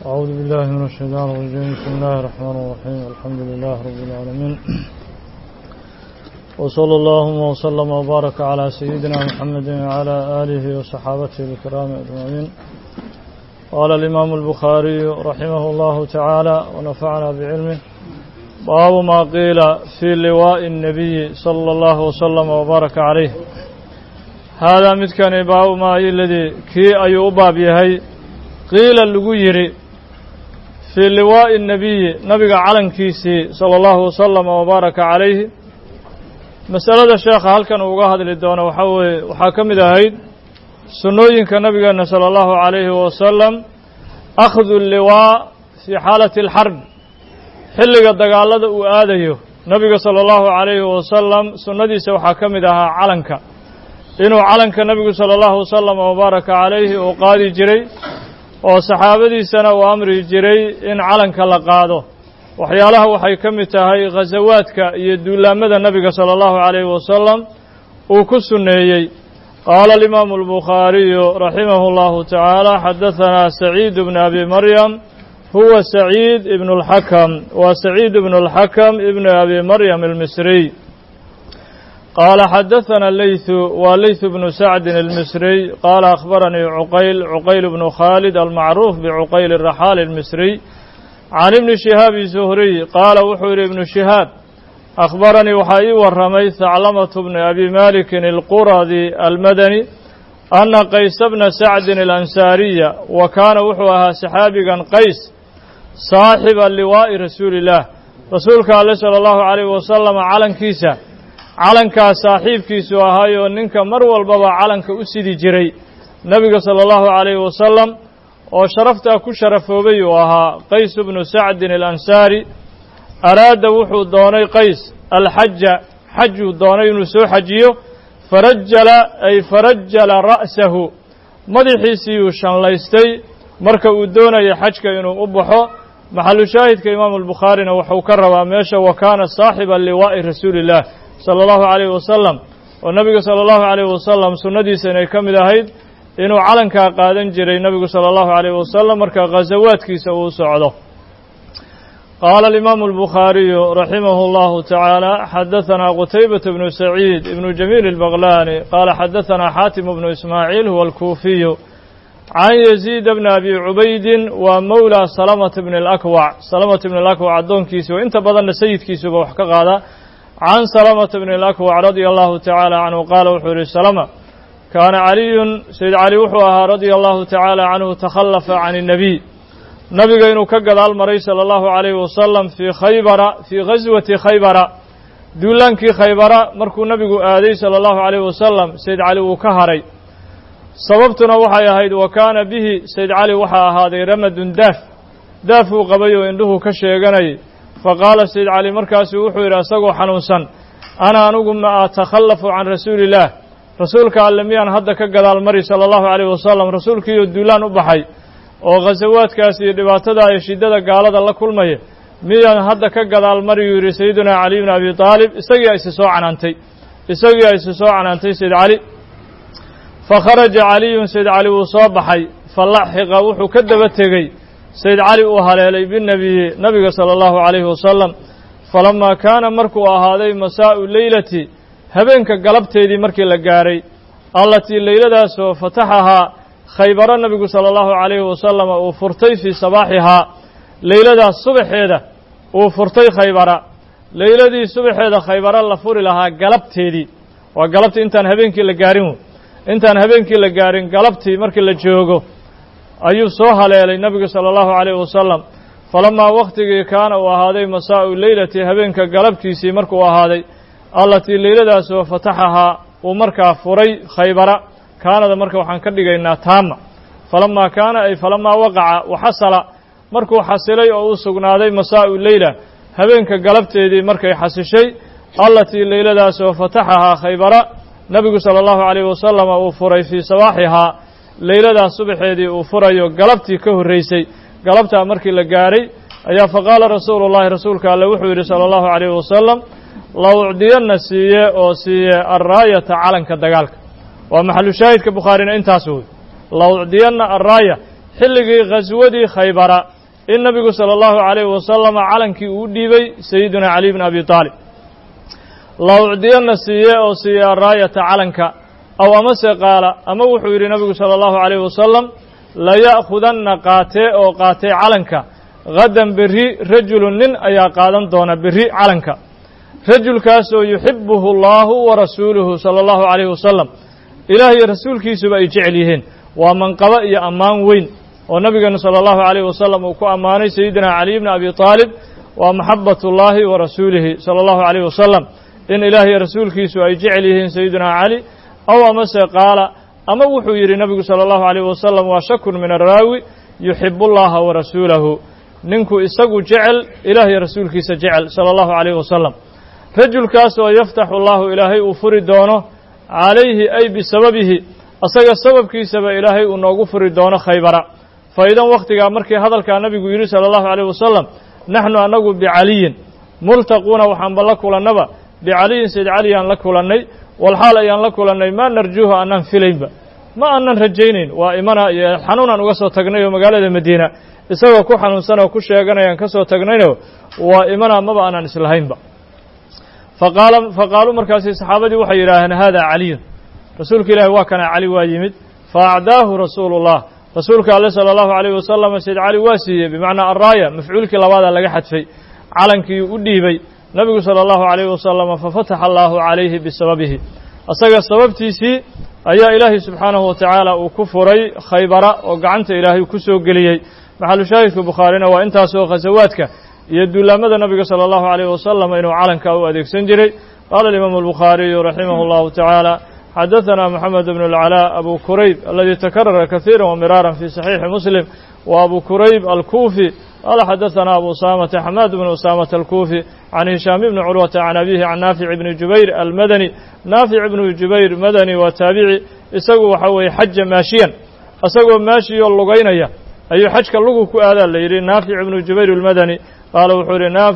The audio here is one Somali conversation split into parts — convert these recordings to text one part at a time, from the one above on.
أعوذ بالله من الشيطان الرجيم. بسم الله الرحمن الرحيم. الحمد لله رب العالمين، وصلى الله وسلم وبارك على سيدنا محمد وعلى آله وصحابته الكرام أجمعين. قال الإمام البخاري رحمه الله تعالى ونفعنا بعلمه: باب ما قيل في لواء النبي صلى الله وسلم وبارك عليه. هذا متكن باب ما الذي كي أيوبا بيهي قيل اللغيري في لواء النبي نبي علن كيسي صلى الله وسلم وبارك عليه. مسألة الشيخ هل كان وقاهد للدونة وحاكم دهيد سنوين كنبي صلى الله عليه وسلم أخذ اللواء في حالة الحرب حلق الدقالة وآديه نبي صلى الله عليه وسلم سندي سوحاكم دها علنك إنه علنك نبي صلى الله وسلم وبارك عليه وقادي جري oo saxaabadiisana uu amri jiray in calanka la qaado. waxyaalaha waxay ka mid tahay ghazawaadka iyo duulaamada nabiga sallallahu alayhi wasallam uu ku sunneeyay. qaala al-imam al-bukhari rahimahullahu ta'ala hadathana sa'id ibn abi maryam huwa sa'id ibn al-hakam wa sa'id ibn al-hakam ibn abi maryam al-misri. قال حدثنا الليث وليث بن سعد المصري قال أخبرني عقيل بن خالد المعروف بعقيل الرحال المصري عن ابن شهاب الزهري قال وحور ابن شهاب أخبرني وحي والرمي ثعلمة بن أبي مالك القرظي المدني أن قيس بن سعد الأنساري وكان وحوها سحابقا قيس صاحب اللواء رسول الله رسولك صلى الله عليه وسلم على كيسة calankaa saaxiibkiisu ahaayo ninka mar walbaba calanka u sidi jiray nabiga sala allahu calayhi wasalam oo sharaftaa ku sharafoobay uu ahaa qays bnu sacdin alansaari. araada wuxuu doonay qays alxaja xajuu doonay inuu soo xajiyo farajala ra'sahu madaxiisiiyuu shanlaystay marka uu doonaya xajka inuu u baxo. maxalu shaahidka imaamu albukhaarina wuxuu ka rabaa meesha wa kaana saaxiba liwaa'i rasuuliillah sala allahu calayhi wasalam oo nabiga sala allahu calayhi wasalam sunnadiisa inay ka mid ahayd inuu calankaa qaadan jiray nabigu sala allahu calayhi wasalam marka ghazawaadkiisa uu socdo. qaala alimaamu albukhaariyu raximahu allahu tacaala xadahanaa qutaybata bnu saciid ibnu jamiil albaqlaani qaala xadahanaa xaatim bnu ismaaciil huwa alkuufiyu can yaziid bni abi cubaydin waa mawla salamata bni alakwac salamata bni alakwac addoonkiisi oo inta badanna sayidkiisuba wax ka qaada. can salamata bni alakwac radia allahu tacaala canhu qaala wuxuu yihi salama kaana caliyun sayd cali wuxuu ahaa radia allahu tacaala canhu takhallafa can innabiy nabiga inuu ka gadaal maray sala allahu calayhi wasalam fii khaybara fii ghaswati khaybara duulaankii khaybara markuu nabigu aaday sala allahu calayhi wasalam sayd cali uu ka haray. sababtuna waxay ahayd wa kaana bihi sayd cali waxaa ahaaday ramadun daaf uu qabay oo indhuhu ka sheeganayay. faqaala sayd cali markaasuu wuxuu yidhi isagoo xanuunsan ana anugu ma atakhallafu can rasuulillaah rasuulka alle miyaan hadda ka gadaal mari sala allahu calayhi wasalam rasuulkiioo duulaan u baxay oo ghasawaadkaas iyo dhibaatada iyo shiddada gaalada la kulmaya miyaan hadda ka gadaal mari yuu yidhi sayidunaa cali bni abi taalib isagii aysi soo canaantay sayd cali. fakharaja caliyun sayd cali wuu soo baxay falaxiqa wuxuu ka daba tegey sayd cali uu haleelay binnebiyi nabiga sala allahu calayhi wasalam. falamaa kaana markuu ahaaday masaa'u leylati habeenka galabteedii markii la gaaray allatii leyladaasoo fataxahaa khaybaro nabigu sala allahu calayhi wasalama uu furtay fii sabaaxihaa leyladaas subaxeeda uu furtay khaybara. leyladii subaxeeda khaybaro la furi lahaa galabteedii waa galabtii intaan habeenkii la gaarin galabtii markii la joogo ayuu soo haleelay nabigu sala allahu calayhi wasalam. falamaa wakhtigii kaana uu ahaaday masaa'u leylati habeenka galabtiisii markuu ahaaday allatii leyladaasoo fataxahaa uu markaa furay khaybara kaanada marka waxaan ka dhigaynaa taama. falamaa kaana ay falamaa waqaca waxasala markuu xasilay oo uu sugnaaday masaa'u leyla habeenka galabteedii markay xasishay allatii leyladaasoo fataxahaa khaybara nabigu sala allahu calayhi wasalama uu furay fii sabaaxihaa leyladaas subaxeedii uu furayo galabtii ka horraysay galabtaa markii la gaaray ayaa faqaala rasuulullahi rasuulka alle wuxuu yidhi sala allahu calayhi wasalam la ucdiyanna siiye arraayata calanka dagaalka. waa maxalu shaahidka bukhaarina intaas wey la ucdiyanna arraaya xilligii ghaswadii khaybara in nabigu salى الlahu عalayه wasalam calankii uu dhiibay sayidina cali bn abi طaalib la ucdiyana siiye oo siiye araayata calanka aw amase qaala ama wuxuu yidhi nabigu salى الlahu عalayه wasalam laya'khudanna qaatee oo qaatee calanka hadan berri rajulu nin ayaa qaadan doona berri calanka rajulkaasoo yuxibuhu allahu wa rasuuluhu salى الlahu عalayه wasalam ilaah iyo rasuulkiisuba ay jecel yihiin waa manqabo iyo ammaan weyn oo nabigeenu salى الlahu عalayه wasalam uu ku ammaanay sayidina cali bni abi طaalib waa maxabat اllahi wa rasuulihi salى الlahu عalayه wasalam in ilaah iyo rasuulkiisu ay jecel yihiin sayidina cali aw amase qaala ama wuxuu yidhi nabigu salى الlahu عalayه wasalam waa shakun min araawi yuxibu اllaha wa rasuulahu ninku isagu jecel ilaah iyo rasuulkiisa jecel salى الlahu عalayه wasalam rajulkaas oo yaftaxu allahu ilaahay uu furi doono calayhi ay bisababihi asaga sababkiisaba ilaahay uu noogu furi doono khaybara fa idan wakhtigaa markii hadalkaa nabigu yidhi salى الlahu عalayه wasalam naxnu anagu bicaliyin multaquuna waxaanba la kulannaba bicaliyin sayd cali aan la kulannay walxaal ayaan la kulannay maa narjuuhu annaan filaynba ma aanan rajaynayn waa imana iyo xanuunaan uga soo tagnay oo magaalada madiina isagoo ku xanuunsan oo ku sheeganayaan ka soo tagnayno waa imana maba aanan islahaynba faqaaluu markaasi saxaabadii waxay yidhaaheen hada caliyun rasuulka ilaahi waa kana cali waa yimid faacdaahu rasuulu الlah rasuulka alle salى الlahu عalayه wasalam sayd cali waa siiyey bimacnaa araaya mafcuulkii labaadaa laga xadfay calankii u dhiibay nabigu salى الlahu عalayه wasalam fafataxa allahu calayhi bisababihi asaga sababtiisii ayaa ilaahay subxaanahu wa tacaala uu ku furay khaybara oo gacanta ilaahay ku soo geliyey maxalu shaahidka bukhaarina waa intaasoo khasawaadka iyo duulaamada nabiga salى الlahu عalayه wasalam inuu calanka u adeegsan jiray qaala alimaamu الbukhaariyu raximah اllahu tacaala xadaثana moxamed bn اlcalaa abu kurayb aladi takarara kahiira wmiraaran fi صaxiixi muslim wa abu kurayb alkufi qaala xadaثana abu usamata xamaad bn usamata alkufi can hishaam bni curwata can abihi can naafic bni jubayr almadani naafic bnu jubayr madani waa taabici isagu waxa weeye xaja maashiyan isagoo maashiyoo lugaynaya ayuu xajka lugu ku aadaa la yidhi naafic bnu jubayr almadani qaala wuxuu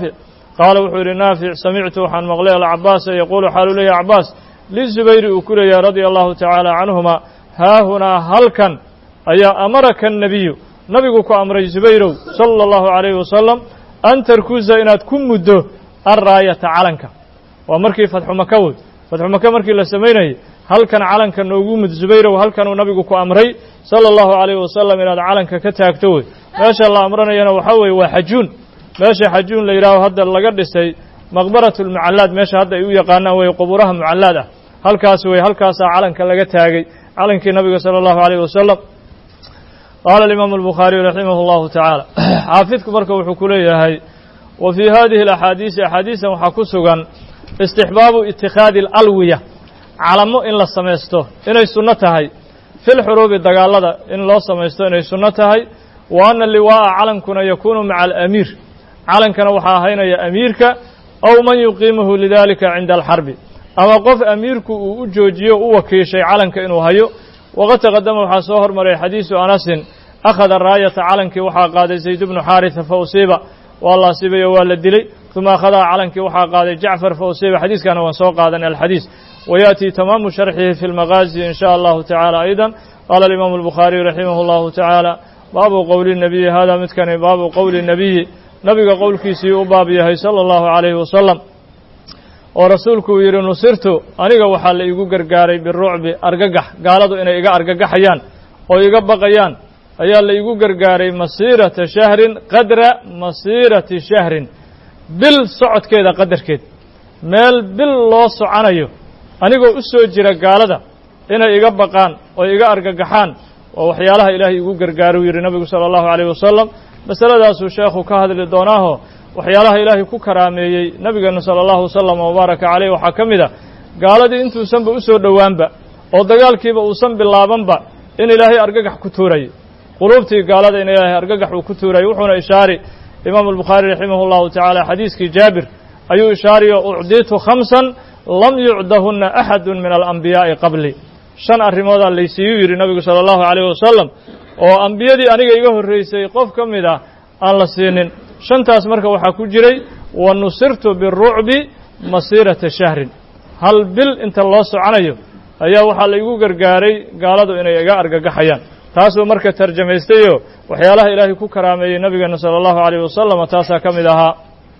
yidhi naafic samictu waxaan maqlay alcabaasa yaquulu xaalu leeyahy cabaas lizubayri uu ku leeyahay radia allahu tacaala canhuma haahunaa halkan ayaa amaraka الnabiyu nabigu ku amray zubayrow salى الlahu عalayه wasalam an tarkuza inaad ku muddo alraayata calanka waa markii fatxu maka woy fatxu maka markii la samaynayay halkan calanka noogu mud zubayrow halkanuu nabigu ku amray salى الlahu عalayه wasalam inaad calanka ka taagto wey meesha la amranayana waxaa weeye waa xajuun meesha xajuun la yidhaaho hadda laga dhisay maqbaraة اlmucallaad meesha hadda ay u yaqaanaan wey qubuuraha mucallaad ah halkaas wey halkaasaa calanka laga taagay calankii nabiga salى الlahu عalayه wasalam qaala alimaamu الbukhaariyu raximah اllahu tacaala xaafidku marka wuxuu ku leeyahay wa fii hadihi اlaxaadiisi axaadiisan waxaa ku sugan istixbaabu itikhaadi اlalwiya calamo in la samaysto inay sunno tahay fi lxuruubi dagaalada in loo samaysto inay sunno tahay wa ana liwaa'a calankuna yakuunu maca alamiir calankana waxaa ahaynaya amiirka aw man yuqiimuhu lidalika cinda alxarbi ama qof amiirku uu u joojiyo u wakiishay calanka inuu hayo waqad taqadama waxaa soo hormaray xadiisu anasin akhada raayata calankii waxaa qaaday zayd bnu xaarisa fa usiiba waa la asiibay oo waa la dilay uma akhadaha calankii waxaa qaaday jacfar fa usiiba xadiiskana waan soo qaadanay alxadiis wayaأtii tamaamu sharxihi fi اlmagaazi in sha allahu tacaala ayda qaala alimaamu الbukhaariyu raximah اllahu tacaala baabu qowli الnabiyi hada midkani baabu qowli الnabiyi nabiga qowlkiisii u baab yahay salى الlahu عalayhi wasalam oo rasuulku uu yidhi nusirtu aniga waxaa la iigu gargaaray birucbi argagax gaaladu inay iga argagaxayaan oo iga baqayaan ayaa la iigu gargaaray masiirata shahrin qadra masiirati shahrin bil socodkeeda qadarkeed meel bil loo soconayo anigoo u soo jira gaalada inay iga baqaan oo iga argagaxaan oo waxyaalaha ilaahay iigu gargaaro uu yidhi nabigu salى الlahu عalayه wasalam masaladaasuu sheekhu ka hadli doonaaho waxyaalaha ilaahay ku karaameeyey nabigeena salى الlahu wasalam wabaaraka caleyh waxaa ka mid a gaaladii intuusanba u soo dhowaanba oo dagaalkiiba uusan bilaabanba in ilaahay argagax ku tuurayay quluubtii gaalada in ilaahay argagax uu ku tuurayay wuxuuna ishaari imaamu الbukhaari raximah اllahu tacaala xadiiskii jaabir ayuu ishaariyo ucdiitu khamsan lam yucdahuna axadu min alanbiyaa'i qabli shan arrimoodaa laysiiyuu yidhi nabigu salى الlahu عalayh wasalam oo ambiyadii aniga iga horreysay qof ka mid ah aan la siinin shantaas marka waxaa ku jiray wa nusirtu birucbi masiirata shahrin hal bil inta loo soconayo ayaa waxaa la igu gargaaray gaaladu inay iga argagaxayaan taasoo marka tarjamaystayo waxyaalaha ilaahay ku karaameeyey nabigeena sala allahu calayhi wasalam taasaa ka mid ahaa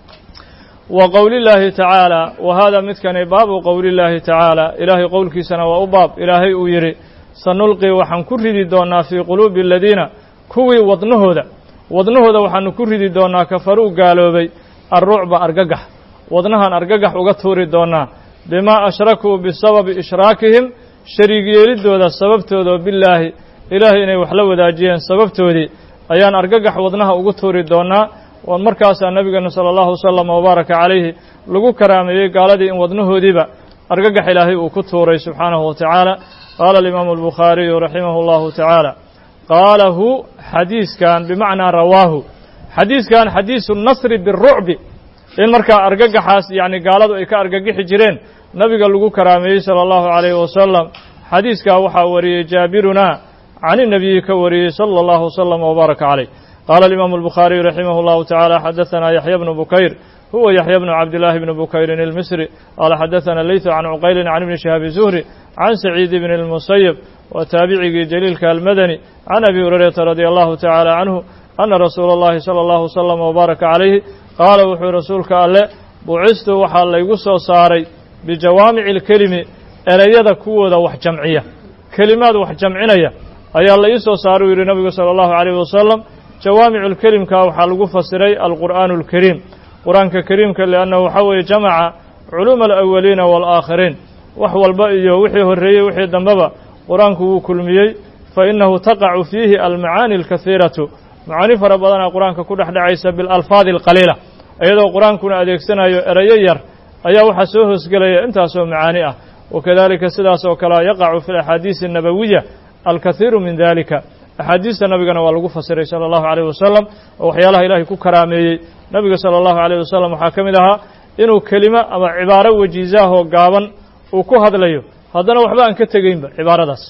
wa qowlillaahi tacaala wa haadaa midkani baabu qowlillaahi tacaala ilaahay qowlkiisana waa u baab ilaahay uu yidhi sanulqii waxaan ku ridi doonnaa fii quluubi aladiina kuwii wadnahooda waxaanu ku ridi doonnaa kafaruu gaaloobay alrucba argagax wadnahaan argagax uga tuuri doonnaa bimaa ashrakuu bisababi ishraakihim shariig yeeliddooda sababtooda billaahi ilaahay inay wax la wadaajiyeen sababtoodii ayaan argagax wadnaha ugu tuuri doonnaa markaasaa nabigeena sala allahu wasalam wabaaraka calayhi lagu karaameeyey gaaladii in wadnahoodiiba argagax ilaahay uu ku tuuray subxaanahu wa tacaala qaala alimaamu albukhaariyu raximahu allahu tacaala qaalahu xadiiskan bimacnaa rawaahu xadiiskan xadiisu nasri birucbi in markaa argagaxaas yacni gaaladu ay ka argagixi jireen nabiga lagu karaameeyey sala allahu calayhi wasalam xadiiskaa waxaa wariyey jaabiruna can inabiyi ka wariyey sala allahu wasalam wabaaraka calayh qaala alimaamu albukhaariyu raximah allahu tacaala xadaثana yaxya bnu bukayr huwa yaxya bnu cabdillaahi bni bukayrin ilmisri qaala xadaثana leytu can cuqaylin can ibni shihaabi zuhri can saciid bni اlmusayib wa taabicigii jaliilka almadani can abi hurayrata radia allahu tacaala canhu ana rasuula اllahi salى allahu wasalam wabaaraka calayhi qaala wuxuu rasuulka alle bucistu waxaa laygu soo saaray bijawaamici اlkelimi ereyada kuwooda wax jamciya kelimaad wax jamcinaya ayaa la ii soo saaray u yidhi nabigu salى allahu calayhi wasalam jawaamicu lkelimka waxaa lagu fasiray alqur'aanu اlkariim qur-aanka kariimka liannahu waxaa weeye jamaca culuuma alawaliina waalaakhiriin wax walba iyo wixii horreeyey wixii dambeba qur-aanku wuu kulmiyey fa innahu taqacu fiihi almacaani alkahiiratu macaani fara badanaa qur-aanka ku dhex dhacaysa bilalfaadi alqaliila iyadoo qur-aankuna adeegsanayo erayo yar ayaa waxaa soo hoosgelaya intaasoo macaani ah wakadalika sidaas oo kalea yaqacu fi alaxaadiisi annabawiya alkahiiru min dalika axaadiista nabigana waa lagu fasiray sala allahu calayh wasalam oo waxyaalaha ilaahay ku karaameeyey nabiga sala allahu calayh wasalam waxaa ka mid ahaa inuu kelimo ama cibaaro wajiizaahoo gaaban uu ku hadlayo haddana waxba aan ka tegaynba cibaaradaas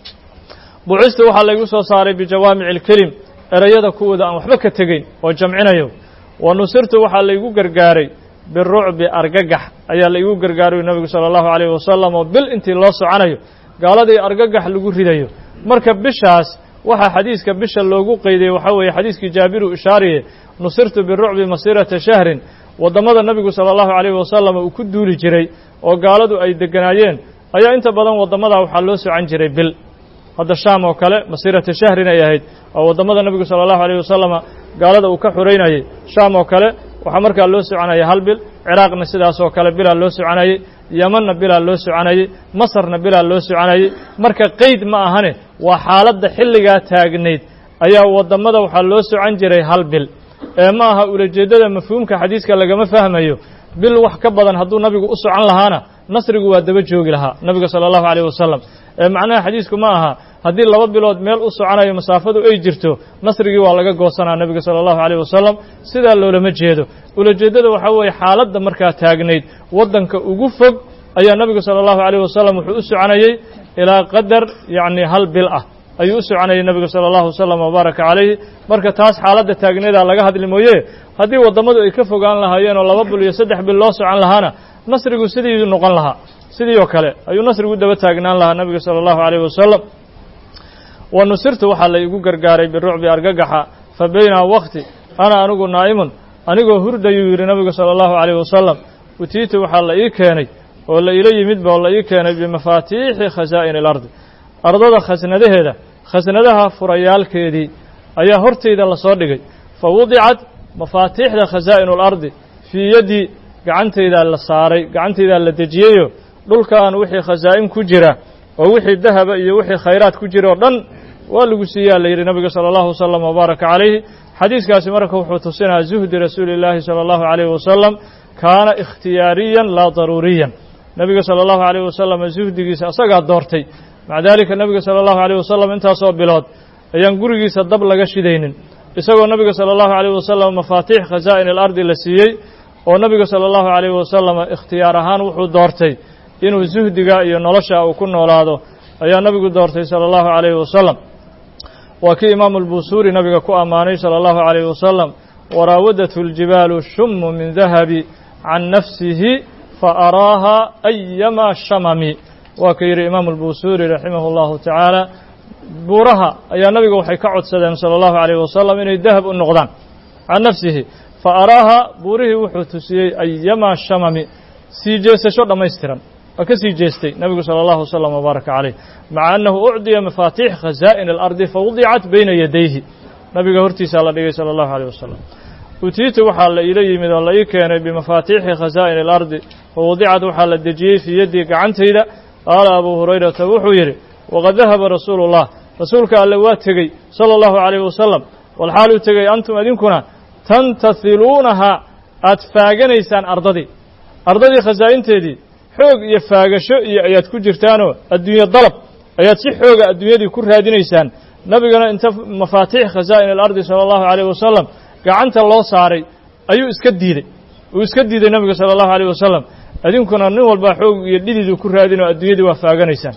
bucistu waxaa laygu soo saaray bijawaamici alkelim ereyada kuwooda aan waxba ka tegayn oo jamcinayo wa nusirtu waxaa laygu gargaaray birucbi argagax ayaa laygu gargaaray nabigu sala allahu calayh wasalam oo bil intii loo soconayo gaaladii argagax lagu ridayo marka bishaas waxaa xadiiska bisha loogu qeydiyey waxaa weeye xadiiskii jaabiru ishaariye nusirtu birucbi masiirata shahrin waddamada nabigu sala allahu calayhi wasalam uu ku duuli jiray oo gaaladu ay degganaayeen ayaa inta badan waddamadaa waxaa loo socan jiray bil hadda shaam oo kale masiirata shahrin ay ahayd oo waddamada nabigu sala allahu calayhi wasalama gaalada uu ka xoreynayey shaam oo kale waxaa markaa loo soconayay hal bil ciraaqna sidaas oo kale bilaa loo soconayey yemanna bilaa loo soconayey masarna bilaa loo soconayey marka qeyd ma ahane waa xaaladda xilligaa taagnayd ayaa waddamada waxaa loo socon jiray hal bil ee ma aha ulajeeddada mafhuumka xadiiska lagama fahmayo bil wax ka badan hadduu nabigu u socon lahaana nasrigu waa daba joogi lahaa nabiga sala allahu calayh wasalam ee macnaha xadiisku ma aha haddii 2 bilood meel u soconayo masaafadu ay jirto nasrigii waa laga goosanaa nabiga sala allahu calayh wasalam sidaa loolama jeedo ulajeeddada waxaa weeye xaaladda markaa taagnayd waddanka ugu fog ayaa nabigu sala allahu calayh wasalam wuxuu u soconayey ilaa qadar yacni hal bil ah ayuu u soconayay nabigu sala allahu wasalam wabaaraka calayhi marka taas xaaladda taagneedaa laga hadli mooye haddii waddamadu ay ka fogaan lahaayeen oo 2 bil iyo 3 bil loo socon lahaana nasrigu sidii noqon lahaa sidii oo kale ayuu nasrigu daba taagnaan lahaa nabiga sala allahu calayhi wasalam wa nusirtu waxaa la igu gargaaray birucbi argagaxa fa baynaa waqti ana anigu naa'imun anigoo hurdayuu yidhi nabigu sala allahu calayhi wasalam utiitu waxaa la ii keenay oo la ila yimidba oo la ii keenay bimafaatiixi khasaa'ini alardi ardada khasnadaheeda khasnadaha furayaalkeedii ayaa hortayda lasoo dhigay fa wudicat mafaatiixda khasaa'inu alardi fii yaddii gacantaydaa la saaray gacantaydaa la dejiyeyo dhulkan wixii khasaa'in ku jira oo wixii dahaba iyo wixii khayraad ku jira oo dhan waa lagu siiyaa la yidhi nabiga sala allahu wasalam wabaaraka calayhi xadiiskaasi marka wuxuu tusinaa zuhdi rasuuli illaahi sala allahu calayhi wasalam kaana ikhtiyaariyan laa daruuriyan nabiga sala allahu calayh wasalam zuhdigiisa asagaa doortay maca daalika nabiga sala allahu calayh wasalam intaasoo bilood ayaan gurigiisa dab laga shidaynin isagoo nabiga sala allahu calayh wasalam mafaatiix khasaa'in alardi la siiyey oo nabiga sala allahu calayh wasalam ikhtiyaar ahaan wuxuu doortay inuu zuhdiga iyo nolosha uu ku noolaado ayaa nabigu doortay sala allahu calayhi wasalam waa kii imaamu albusuuri nabiga ku ammaanay sala allahu calayhi wasalam waraawadathu اljibaalu shummu min dahabi can nafsihi faaraaha ayamaa shamami waa ka yidhi imaamu albusuuri raximah اllahu tacaala buuraha ayaa nabiga waxay ka codsadeen sala allahu calayhi wasalam inay dahab u noqdaan can nafsihi fa araaha buurihii wuxuu tusiyey ayamaa shamami sii jeesasho dhammaystiran waa ka sii jeestay nabigu sala allahu wasalam wabaaraka calayh maca annahu ucdiya mafaatiix khazaa'in alardi fawudicat bayna yadayhi nabiga hortiisaa la dhigay sala allahu calayh wasalam utiitu waxaa la iila yimid oo la ii keenay bimafaatiixi khazaa'in alardi fawudicad waxaa la dejiyey fii yaddii gacantayda qaala abuu hurayrata wuxuu yidhi waqad dahaba rasuulu ullah rasuulka alle waa tegey sala allahu calayhi wasalam walxaaluu tegey antum idinkuna tantasiluunahaa aad faaganaysaan ardadii khasaa'inteedii xoog iyo faagasho iyo ayaad ku jirtaanoo adduunye dalab ayaad si xooga adduunyadii ku raadinaysaan nabigana inta mafaatiix khazaa'in alardi sala allahu calayhi wasalam gacanta loo saaray ayuu iska diiday nabiga sala allahu calayh wasalam idinkuna nin walba xoog iyo dhididu ku raadin oo adduunyadii waa faaganaysaan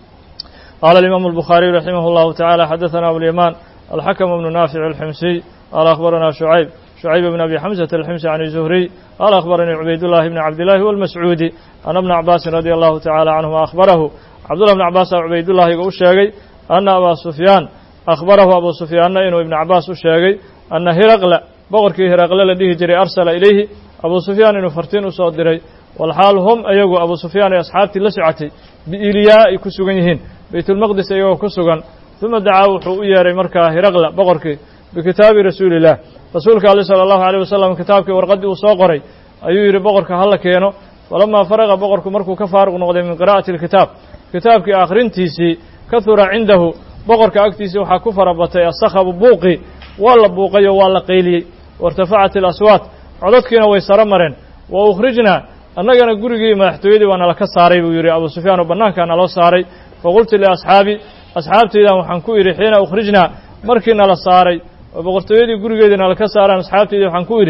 qaala alimaamu albukhaariyu raximah allahu tacaala xadaثana abulyamaan alxakm bnu naafic alximsiy qaala akhbarana شhucayb bn abi xamزة alximsi can zuhriy qaala akhbaranii cubaydullahi bni cabdillahi walmascuudi ana bna cabaasin radi allahu tacala canhuma akhbarahu cabdullah bn cabaasaa cubaydullaahiga u sheegay ana abaa sufyaan akhbarahu abu sufyaanna inuu ibnu cabaas u sheegay ana hiraqla boqorkii hiraqle la dhihi jiray arsala ilayhi abuu sufyaan inuu fartiin u soo diray walxaal hum ayagu abuu sufyaan ee asxaabtii la socotay biiliyaa ay ku sugan yihiin baytulmaqdis iyagoo ku sugan uma dacaa wuxuu u yeeray markaa hiraqla boqorkii bikitaabi rasuulillaah rasuulka alle sala allahu calayh wasalam kitaabkii warqaddii uu soo qoray ayuu yidhi boqorka hala keeno falamaa faraqa boqorku markuu ka faaruq noqday min qiraa'ati alkitaab kitaabkii akhrintiisii kahura cindahu boqorka agtiisii waxaa ku fara batay asakhabu buuqi waa la buuqayo waa la qayliyey wairtafacat alaswaat codadkiina way saro mareen wa ukhrijnaa annagana gurigii madaxtooyadii waa nala ka saaray buu yidhi abuu sufyaan oo bannaankaa naloo saaray faqultu asxaabtaydan waxaan ku idhi xiina ukhrijnaa markii nala saaray oo boqortooyadii gurigeedii nala ka saaraan asxaabtaydii waxaan ku idhi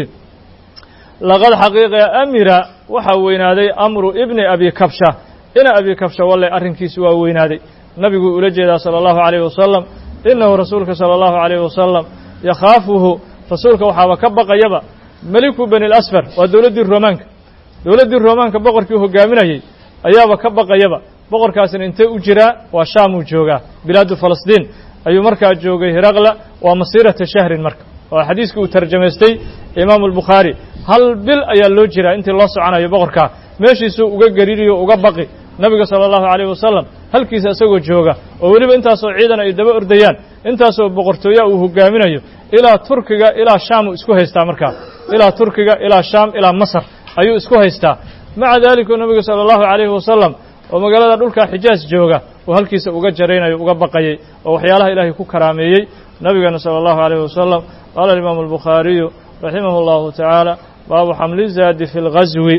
laqad xaqiiqa amira waxaa weynaaday amru ibni abi kabsha ina abi kabsha walle arrinkiisu waa weynaaday nabiguu ula jeedaa sala allahu calayhi wasalam innahu rasuulka sala allahu calayhi wasalam yakhaafuhu rasuulka waxaaba ka baqayaba meliku bani lasfar waa dowladdii roomaanka boqorkii hogaaminayey ayaaba ka baqayaba boqorkaasina intee u jiraa waa shaamuu joogaa bilaadu falastiin ayuu markaa joogay hiraqla waa masiirata shahrin marka oo xadiiskii uu tarjamaystay imaamu albukhaari hal bil ayaa loo jiraa intii loo soconayo boqorkaa meeshiisuu uga geririyo uga baqi nabiga sala allahu calayhi wasalam halkiisa isagoo jooga oo weliba intaasoo ciidan ay daba ordayaan intaasoo boqortooya uu hogaaminayo ilaa turkiga ilaa shaamuu isku haystaa markaa ilaa turkiga ilaa shaam ilaa masar ayuu isku haystaa maca daalika nabiga sala allahu calayhi wasalam oo magaalada dhulkaa xijaas jooga oo halkiisa uga jaraynayo uga baqayay oo waxyaalaha ilaahay ku karaameeyey nabigeena sala allahu calayhi wasalam qaala alimaamu albukhaariyu raximahu allahu tacaala baabu xamli zaadi fi lghaswi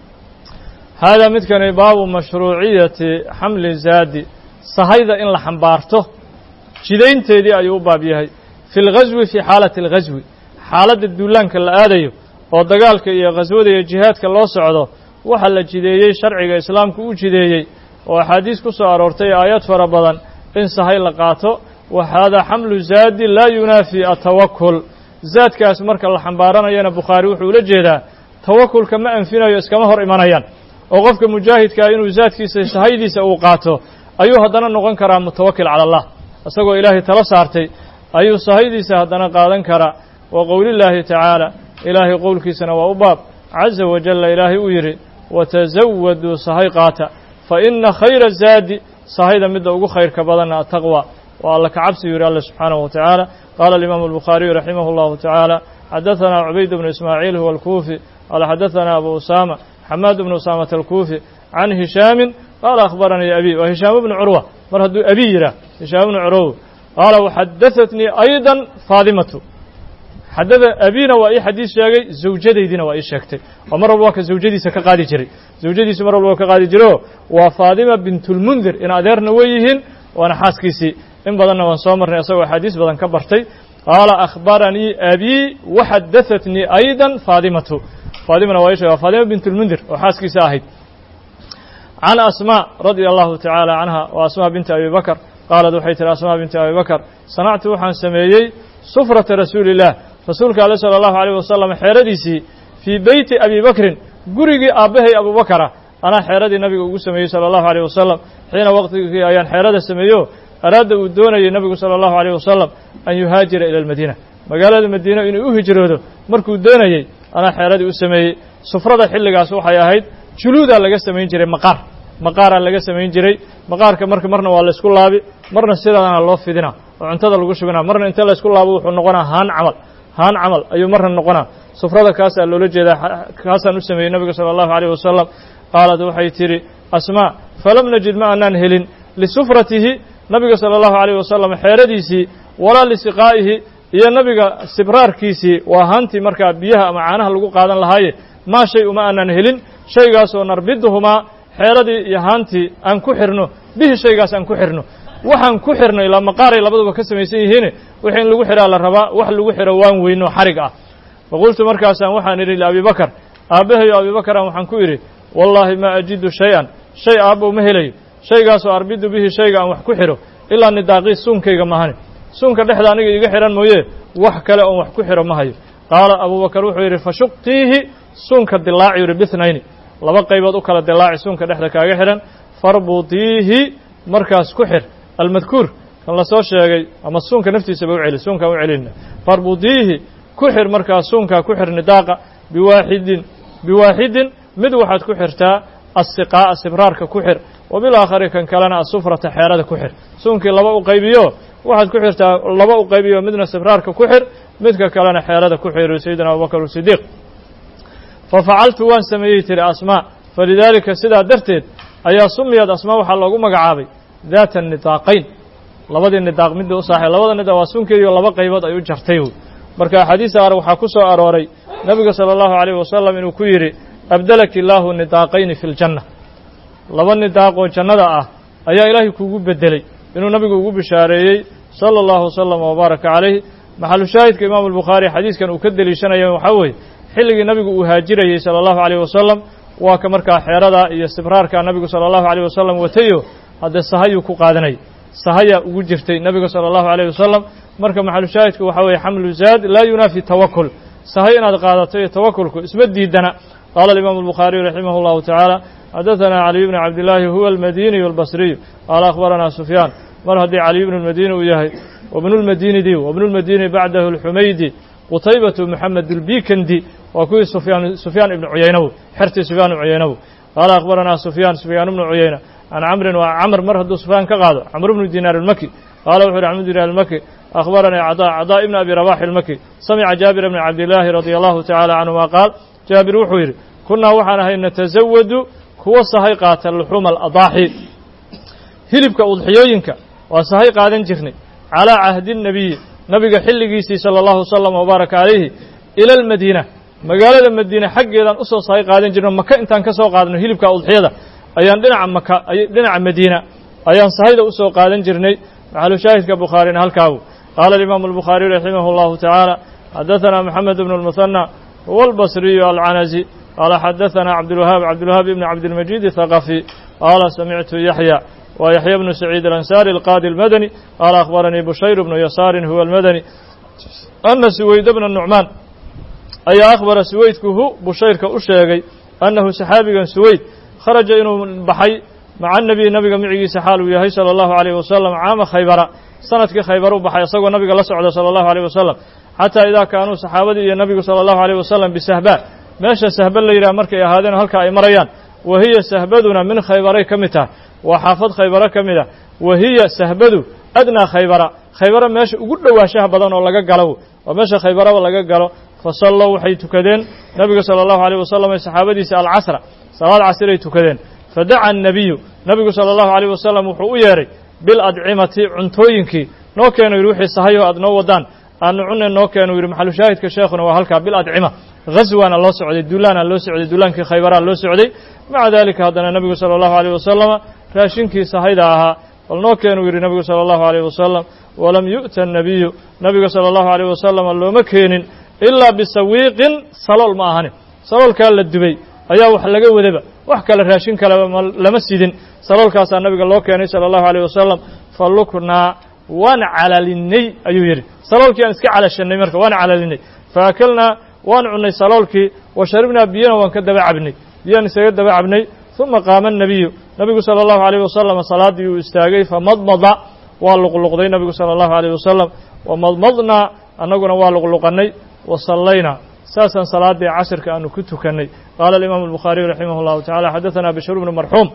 haadaa midkani baabu mashruuciyati xamli zaadi sahayda in la xambaarto jidaynteedii ayuu u baab yahay fi lghaswi fii xaalati alghaswi xaaladda duulaanka la aadayo oo dagaalka iyo khaswada iyo jihaadka loo socdo waxaa la jideeyey sharciga islaamku u jideeyey oo axaadiis ku soo aroortay aayaad fara badan in sahay la qaato waxaadaa xamlu zaadi laa yunaafi atawakul zaadkaas marka la xambaaranayana bukhaari wuxuu ula jeedaa tawakulka ma anfinayo iskama hor imanayaan oo qofka mujaahidkaa inuu zaadkiisa sahaydiisa uu qaato ayuu haddana noqon karaa mutawakil cala allah isagoo ilaahay tala saartay ayuu sahaydiisa haddana qaadan karaa wa qowlillaahi tacaala ilaahay qowlkiisana waa u baab caza wajalla ilaahay uu yidhi watazawaduu sahay qaata fa ina khayra zaadi sahayda midda ugu khayrka badanna ataqwa waa alla ka cabsi yidhi alla subxaanahu wa tacaala qaala alimaamu albukhaariyu raximah allahu tacaala xadaثana cubayd bnu ismaaciil huwa alkuufi qaala xadaثana abu usaama xamaad bnu usaamata alkuufi can hishaamin qaala akhbaranii abi waa hishaam bnu curwa mar hadduu abi yidhaah hishaam bnu curwa qaala waxadaثatnii ayضa faadimatu abiina waa ii xadiis sheegay zawjadaydiina waa ii sheegtay oo mar walba waa ka zawjadiisa ka qaadi jiray zawjadiisu mar walba waa ka qaadi jirayoo waa faadima bintulmundir in adeerna way yihiin waana xaaskiisii in badanna waan soo marnay isagoo axaadiis badan ka bartay qaala akhbaranii abii waxadaثatnii ayضa faadimatu faadimana waa ii sheegay waa faadima bintulmundir oo xaaskiisa ahayd can asmaa radia allahu tacaala canha wa asmaa binti abi bakr qaalad waxay tihi asmaa binti abi bakr sanactu waxaan sameeyey sufrata rasuuli illah rasuulka alle sala allahu alayh wasalam xeeradiisii fii beyti abi bakrin gurigii aabbahay abubakara anaa xeeradii nabiga ugu sameeyey sala allahu alayh wasalam xiina waqtigii ayaan xeerada sameeyo araada uu doonayay nabigu salى الlahu عalيه wasalam an yuhaajira ilى اlmadiina magaalada madiina inuu u hijroodo markuu doonayey anaa xeeradii u sameeyey sufrada xilligaas waxay ahayd juluudaa laga samayn jiray maqaaraa laga samayn jiray maqaarka marna waa laysku laabi marna sidaana loo fidina oo cuntada lagu shubina marna inta laysku laabo wuxuu noqonaa haan camal ayuu marna noqonaa sufrada kaasaa loola jeedaa kaasaan u sameeyey nabiga salى الlahu عalيه wasalam qaalad waxay tidhi asmaa falam najid ma aanaan helin lisufratihi nabiga salى الlahu عalيه wasalam xeeradiisii walaa lisiqaa'ihi iyo nabiga sibraarkiisii waa haantii markaa biyaha ama caanaha lagu qaadan lahaaye maa shay uma aanaan helin shaygaasoo narbiduhumaa xeeradii iyo haantii aan ku xirno bihi shaygaas aan ku xirno waxaan ku xirno ilaa maqaaray labaduba ka samaysan yihiine wixii in lagu xihaa la rabaa wax lagu xiro waan weyno xarig ah faqultu markaasaan waxaan idhi liabi bakar aabbahayo abi bakaraan waxaan ku idhi wallaahi maa ajidu shay-an shay aabbow ma helayo shaygaasoo arbidu bihi shayga aan wax ku xidho ilaa nidaaqii suunkayga mahani suunka dhexda aniga iiga xidhan mooye wax kale oon wax ku xidho ma hayo qaala abubakar wuxuu yidhi fashuqtiihi suunka dilaaci yidhi bithnayni laba qaybood u kala dilaaci suunka dhexda kaaga xidhan farbudiihi markaas ku xir almadkuur kan la soo sheegay ama suunka naftiisaba u celi suunkaan u celina farbudiihi ku xir markaas suunkaa ku xir nidaaqa biwaaxidin mid waxaad ku xirtaa asiqaa'a sibraarka ku xir wabilaakhari kan kalena asufrata xeerada ku xir suunkii laba u qaybiyo waxaad ku xirtaa laba u qaybiyo midna sibraarka ku xir midka kalena xeerada ku xir sayidina abubakar sidiiq fafacaltu waan sameeyey tiri asmaa falidaalika sidaa darteed ayaa sumiyad asmaa waxaa loogu magacaabay daata nidaaqayn labadii nidaaq midda u saaxay labada nidaaq waa suunkeediio laba qaybood ay u jartay marka axaadiista qaar waxaa ku soo arooray nabiga salى الlahu عalيه wasalam inuu ku yidhi abdalaki illaahu nidaaqayni fi اljanna laba nidaaq oo jannada ah ayaa ilaahay kuugu bedelay inuu nabigu ugu bishaareeyey salى الlahu وsلم وbaaraka calayh maxalu shaahidka imaamu الbukhaari xadiiskan uu ka deliishanaya waxaa weeye xilligii nabigu uu haajirayey salى الlahu عalيه wasalam waa ka markaa xeerada iyo sibraarka nabigu salى الlahu عalيه wasalam watayo haddee sahayuu ku qaadanayay sahayaa ugu jirtay nabiga salى الlahu عalيه wasalam marka maxalu shaahidku waxaa weeye xamlu zaad laa yunaafi tawakul sahay inaad qaadato iyo tawakulku isma diidana qaala alimaamu الbukhaariyu raximah اllahu tacaala xadaثana caliy bn cabdillaahi huwa almadiniyu albasriyu qaala akhbaranaa sufyaan mar haddii caliy bnu lmadini uu yahay wabnu lmadinidi wabnu lmadini bacdahu alxumaydi qutaybatu moxamed albikandi waa kuwii sufyaan ibnu cuyaynaw xertii sufyaan ibnu cuyaynaw qaala akhbaranaa sufyaan ibnu cuyayna can camrin waa camr mar hadduu sufyaan ka qaado camr bnu dinaar almaki qaala wuxu uhi camr dinaar almaki akhbaranii cadaa ibn abi rabax ilmaki samica jaabir bni cabdillaahi radia allahu tacaala canhuma qaal jaabir wuxuu yidhi kunnaa waxaan ahay natasawadu kuwa sahay qaata luxuuma aladaaxi hilibka udxiyooyinka waa sahay qaadan jirnay calaa cahdi الnabiyi nabiga xilligiisii salى الlahu وsلم وbaaraka calayhi ila اlmadiina magaalada madiine xaggeedaan usoo sahay qaadan jirno maka intaan ka soo qaadno hilibka udxiyada ayaan dhinaca madiina ayaan sahayda usoo qaadan jirnay maxalu shaahidka bukhaarina halkaagu qaala alimaamu الbukhaariyu raximah اllahu tacaala xadaثana moxamed bn الmuثanى huwa albasriyu alcanazi qaala xadaثana cabdulwahaab ibn cabdilmajid الthaqafi qaala samictu yaxya wa yaxya bnu saciid alansaari alqaadi almadani qaala akhbaranii bushayr bnu yasaarin huwa almadani ana suwayd bna nucmaan ayaa akhbara suwaydku bushayrka u sheegay annahu saxaabigan suwayd kharaja inuu baxay maca nabiy nabiga micigiisa xaal uu yahay salى الlahu عalيه wasalam caama khaybara sanadkii khaybar u baxay isagoo nabiga la socda salى الlahu عalيه wasalam xataa idaa kaanuu saxaabadii iyo nabigu salى الlahu عalيه wasalam bisahba meesha sahba la yidhaha markay ahaadeen halka ay marayaan wa hiya sahbaduna min khaybaray ka mid tahay waa xaafad khaybaro ka mid ah wa hiya sahbadu adnaa khaybara meesha ugu dhowaanshaha badan oo laga galo waa meesha khaybaraba laga galo fasallow waxay tukadeen nabiga salى الlahu عalيه wasalam ee saxaabadiisa alcasra salaad casray tukadeen fadaca الnabiyu nabigu salى الlahu عalيه wasalam wuxuu u yeedhay biladcimati cuntooyinkii noo keenu yidhi wixii sahayo aad noo wadaan aanu cunne noo keenu yidhi maxalu shaahidka sheekhuna waa halkaa biladcima ghaswaana loo socday duulaana loo socday duulaankii khaybaraa loo socday maca dalika haddana nabigu salى الlahu عalيه wasalama raashinkii sahayda ahaa bal noo keenuu yidhi nabigu salى الlahu عalيه wasalam walam yu'ta الnabiyu nabiga salى الlahu عalيه wasalama looma keenin ilaa bisawiiqin salool ma ahani saloolkaa la dubay ayaa wax laga wadaba wax kale raashin kaleba lama sidin saloolkaasaa nabiga loo keenay salى الlahu عalيه wasalam faluknaa waan calalinay ayuu yidhi saloolkii aan iska calashanay marka waan calalinay faakalnaa waan cunnay saloolkii wa sharibnaa biyana waan ka daba cabnay biyaan isaga daba cabnay ثuma qaama الnabiyu nabigu salى الlahu عalيه wasalam salaaddii uu istaagay famadmada واللقلقضي النبي صلى الله عليه وسلم ومضمضنا أنقنا واللقلقني وصلينا ساسا صلاة عشر كأنه كنت كني. قال الإمام البخاري رحمه الله تعالى حدثنا بشر بن مرحوم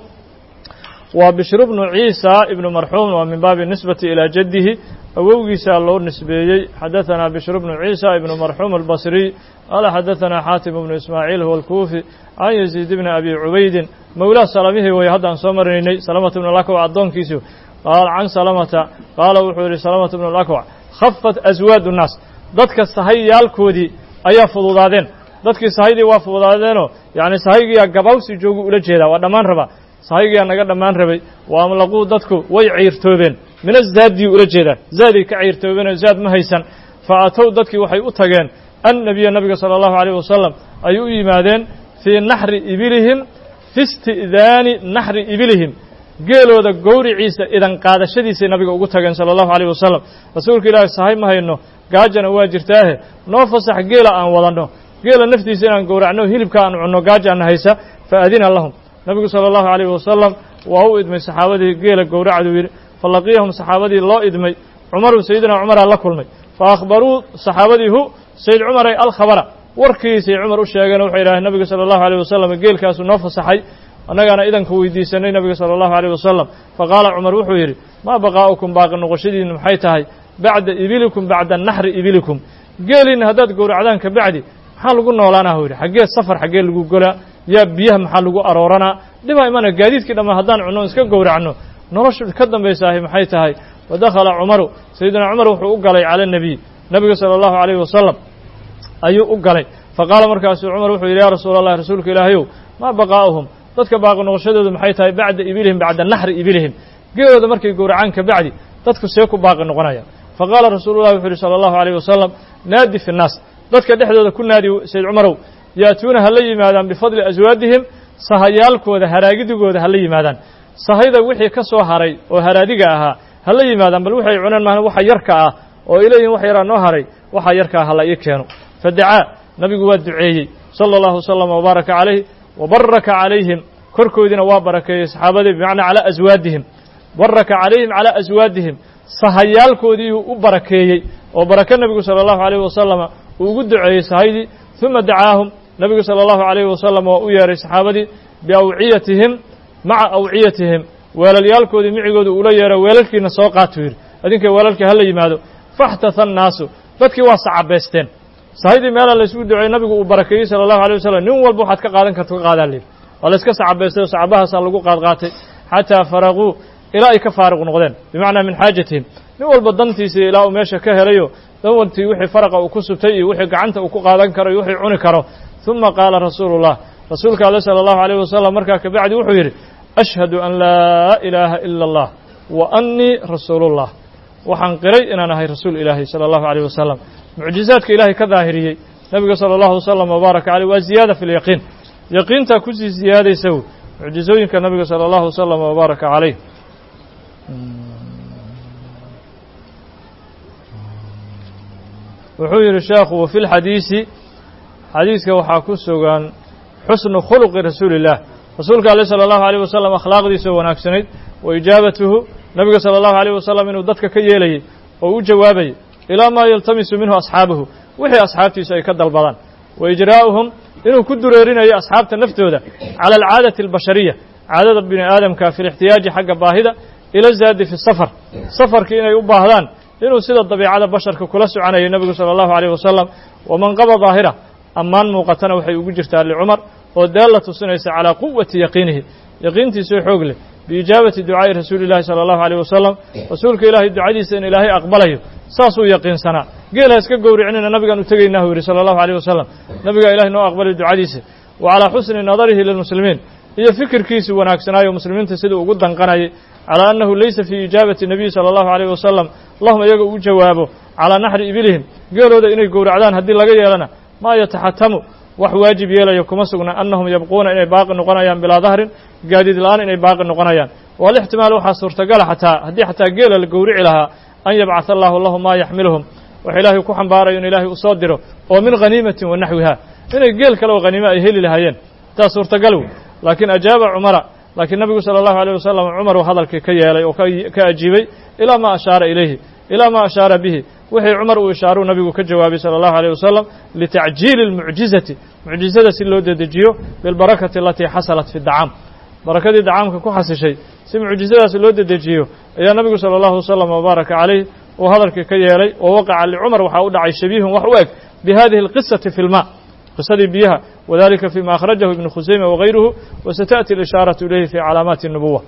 وبشر بن عيسى ابن مرحوم ومن باب النسبة إلى جده أوجيسى الله النسبي. حدثنا بشر بن عيسى ابن مرحوم البصري قال حدثنا حاتم بن إسماعيل هو الكوفي عن يزيد بن أبي عبيد مولى سلمه ويهد عن سمرني سلمة بن الأكوع الضون كيسو قال عن سلمة قال وحوري سلمة بن الأكوع خفت أزواد الناس ضدك الصحي الكودي أي فضودين ضدك الصحي وفضودينه يعني صحي قبوس يجوج ولا جهدا ودمان ربا صحي أنا قد دمان ربي وأملقوا ضدك ويعير توبين من الزاد ولا جهدا زادي كعير توبين زاد مهيسا فأتوا ضدك وحي أتجان النبي صلى الله عليه وسلم أيو إيمادين في نحر إبلهم في استئذان نحر إبلهم قالوا ذا قوري عيسى إذا قاد شديس النبي أقولتها صلى الله عليه وسلم رسولك الله صحيح ما هي إنه قاجنا واجرتاه نوفصح قيل أن وضنه قيل نفتي سنة قوري عنه هلب كان عنه قاجنا هيسا فأذن لهم النبي صلى الله عليه وسلم وهو إدمي صحابته قيل قوري عدوير فلقيهم صحابته الله إدمي عمر وسيدنا عمر الله كلمي فأخبروا صحابته سيد عمر الخبر warkiisii cumar u sheegeen wuxuu yidhaahday nabiga sala allahu alayh wasalam geelkaasuu noo fasaxay annagaana idanka weydiisanay nabiga sala allahu alayh wasalam faqaala cumar wuxuu yidhi maa baqaa'ukum baaqi noqoshadiinna maxay tahay bacda ibilikum bacda naxri ibilikum geeliinna haddaad gowracdaan ka bacdi maxaa lagu noolaanaa uu yidhi xaggee safar xaggee lagu golaa yaa biyaha maxaa lagu arooranaa dhibaa imana gaadiidkii dhammaan haddaan cunno iska gowracno noloshu ka dambaysaahi maxay tahay wadakhala cumaru sayidina cumar wuxuu u galay cala nabiy nabiga sala allahu alayh wasalam ayuu u galay faqaala markaasuu cumar wuxuu yidhi yaa rasuula allah rasuulka ilaahayow maa baqaa'uhum dadka baaqi noqoshadoodu maxay tahay bacda ibilihim bacda naxri ibilihim geelooda markay gowracaan ka bacdi dadku see ku baaqi noqonayaan faqaala rasuulullahi wuxuu yidhi sala allahu alayh wasalam naadi fi nnaas dadka dhexdooda ku naadi sayd cumarow yaatuuna ha la yimaadaan bifadli aswaadihim sahayaalkooda haraagidigooda ha la yimaadaan sahayda wixii ka soo haray oo haraadiga ahaa ha la yimaadaan bal waxay cuneen maahan waxa yarka ah oo ilayhin wax yaraa noo haray waxa yarkaa ha la ii keeno فدعا نبي قواد دعيه صلى الله وسلم وبارك عليه وبرك عليهم كركودنا وبركة صحابة بمعنى على أزوادهم برك عليهم على أزوادهم صهيال كودي وبركيه وبركة النبي صلى الله عليه وسلم وقد دعيه صهيدي ثم دعاهم نبي صلى الله عليه وسلم وياري صحابة بأوعيتهم مع أوعيتهم ولليال كودي معقود أولياء وللك نسوقاتوير أدينك وللك هلا يمادو فاحتث الناس dadkii waa sacabeysteen sahaydii meel la isugu duceeyay nabigu uu barakeeyay sallallahu alayhi wasallam nin walba waxaad ka qaadan karto qaadaan leey wala iska sacabeystay sacabahaas lagu qaadqaatay hatta faraqu ilaa ay ka faaruq noqdeen bimaana min xaajatihim nin walba dantiisa ilaa uu meesha ka helayo dawantii wixii faraqa uu ku subtay iyo wixii gacanta uu ku qaadan karo iyo wixii cuni karo thumma qaala rasuulullah rasuulka sallallahu alayhi wasallam markaa ka bacdi wuxuu yiri ashhadu an laa ilaaha illa allah wa anni rasuulullah waxaan qiray inaan ahay rasuul ilaahay sallallahu alayhi wasallam mucjizaadka ilaahay ka daahiriyay nabiga sallallahu alayhi wasallam mubarak alayhi wa ziyada fil yaqin yaqinta ku sii ziyadayso mucjizooyinka nabiga sallallahu alayhi wasallam mubarak alayhi wuxuu yiri sheekhu fil hadiisi hadiiska waxa ku sugan xusnu khuluqi rasuulillah rasuulka sallallahu alayhi wasallam akhlaaqdiisa wanaagsanayd wa ijaabatuhu nabiga sallallahu alayhi wasallam inuu dadka ka yeelayay oo u jawaabay ilaa ma yaltamisu minhu asxaabuhu wixii asxaabtiisa ay ka dalbadaan wa ijraa'uhum inuu ku dureerinayo asxaabta naftooda cala alcaadati albashariya caadada bini aadamka fi ixtiyaaji xagga baahida ila zaadi fi safar safarkii inay u baahdaan inuu sida dabiicada basharka kula soconayay nabigu sallallahu alayhi wasallam waman qaba daahira ammaan muuqatana waxay ugu jirtaa licumar oo daalla tusinaysa calaa quwati yaqiinihi yaqiintiisoo xoog leh biijaabati ducaa'i rasuulillahi sala allahu alayh wasalam rasuulka ilaahay ducadiisa in ilaahay aqbalayo saasuu yaqiinsanaa geel ha iska gowricinina nabigaan u tegaynaa uu yidhi sala allahu alayh wasalam nabigaa ilahay noo aqbalay ducadiisa wa calaa xusni nadarihi lilmuslimiin iyo fikirkiisii wanaagsanaayo muslimiinta siduu ugu danqanayay calaa annahu laysa fii ijaabati nabiyi sala allahu alayh wasalam allahuma iyaga uu jawaabo calaa naxri ibilihim geelooda inay gowracdaan haddii laga yeelana maa yataxatamu wax waajib yeelayo kuma sugna annahum yabquuna inay baaqi noqonayaan bilaa dahrin gaadiid la'aan inay baaqi noqonayaan walixtimaal waxaa suurtagala xataa haddii xataa geela la gowrici lahaa an yabcatha allahu lahum maa yaxmiluhum wax ilaahay ku xambaarayo in ilaahay u soo diro oo min haniimatin wa naxwiha inay geel kale oo haniimo ay heli lahaayeen taa suurtagal wey laakiin ajaaba cumara laakiin nabigu salى الlahu عalيه wasalam cumar uu hadalkii ka yeelay oo ka ajiibay ilaa ma ashaara ilayhi ilaa ma ashaara bihi wixii cumar uu ishaaruu nabigu ka jawaabay salى الlahu عalيه wasalam litacjiili الmucjizati mucjizada si loo dedejiyo bilbarakati alatii xasalat fi dacaam barakadii dacaamka ku xasishay si mucjizadaas loo dedejiyo ayaa nabigu salى الlahu wasalam wabaaraka calayh uu hadalkii ka yeelay oo waqaca licumar waxaa u dhacay shabiihun wax u eg bihadihi اlqisati fi اlma qisadii biyaha wadalika fima akhrajahu ibnu khusayma wagayruhu wasataأti اlishaaraةu ilayhi fi calaamaati الnubuwa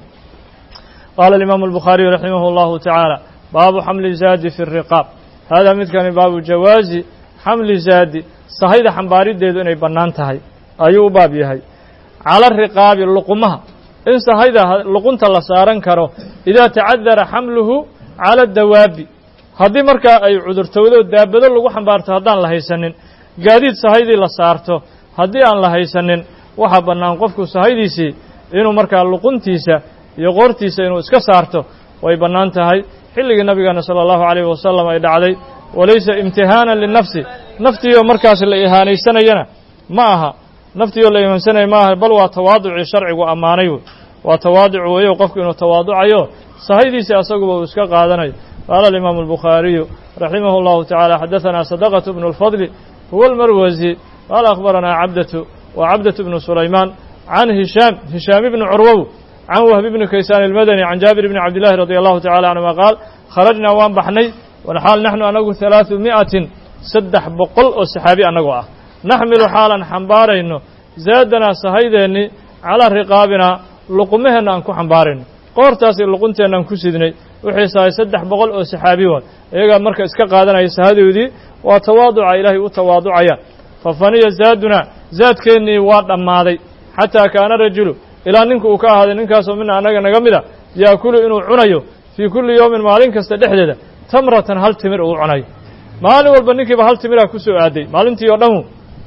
qaala alimaamu الbukhaariyu raximah اllahu tacaala baabu xamli zaadi fi الriqaab hada midkani baabu jawaazi xamli zaadi sahayda xambaarideedu inay bannaan tahay ayuu u baab yahay cala riqaabi luqumaha in sahayda luqunta la saaran karo idaa tacadara xamluhu cala dawaabi haddii markaa ay cudurtowdo daabado lagu xambaarto haddaan la haysanin gaadiid sahaydii la saarto haddii aan la haysanin waxaa bannaan qofku sahaydiisii inuu markaa luquntiisa iyo qoortiisa inuu iska saarto way bannaan tahay xilligii nabigeena salى الlahu عalيh wasalam ay dhacday walaysa imtihaanan linafsi naftiioo markaas la ihaanaysanayana ma aha naftiioo la ihaansanaya ma aha bal waa tawaaducii sharcigu ammaanay wey waa tawaaduc weeyo qofku inuu tawaaducayo sahaydiisii asaguba uu iska qaadanayo qaala alimaamu الbukhaariyu raximah اllahu taعalى xadaثana sadaqة bnu اlfadli huwa اlmarwasi qaala akhbaranaa cabdatu wa cabdaة bnu sulaymaan can hishaam ibni curwow can wahb ibni kaysaan almadani can jaabir bni cabdillahi radi allahu tacala canhuma qaal kharajnaa waan baxnay walxaal naxnu anagu 300 saddex boqol oo saxaabi annagoo ah naxmilu xaalan xambaarayno zaadanaa sahaydeenni calaa riqaabinaa luqumaheenna aan ku xambaarayno qoortaasi luqunteenna aan ku sidnay wixii sahay 300 oo saxaabi waay iyagaa marka iska qaadanaya sahadoodii waa tawaaduca ilaahay u tawaaducayaan fafaniya zaadunaa zaadkeennii waa dhammaaday xataa kaana rajulu ilaa ninku uu ka ahaaday ninkaasoo mina annaga naga mida yaakulu inuu cunayo fii kulli yowmin maalin kasta dhexdeeda tamratan hal timir uu cunayo maalin walba ninkiiba hal timiraa ku soo aaday maalintii oo dhanwu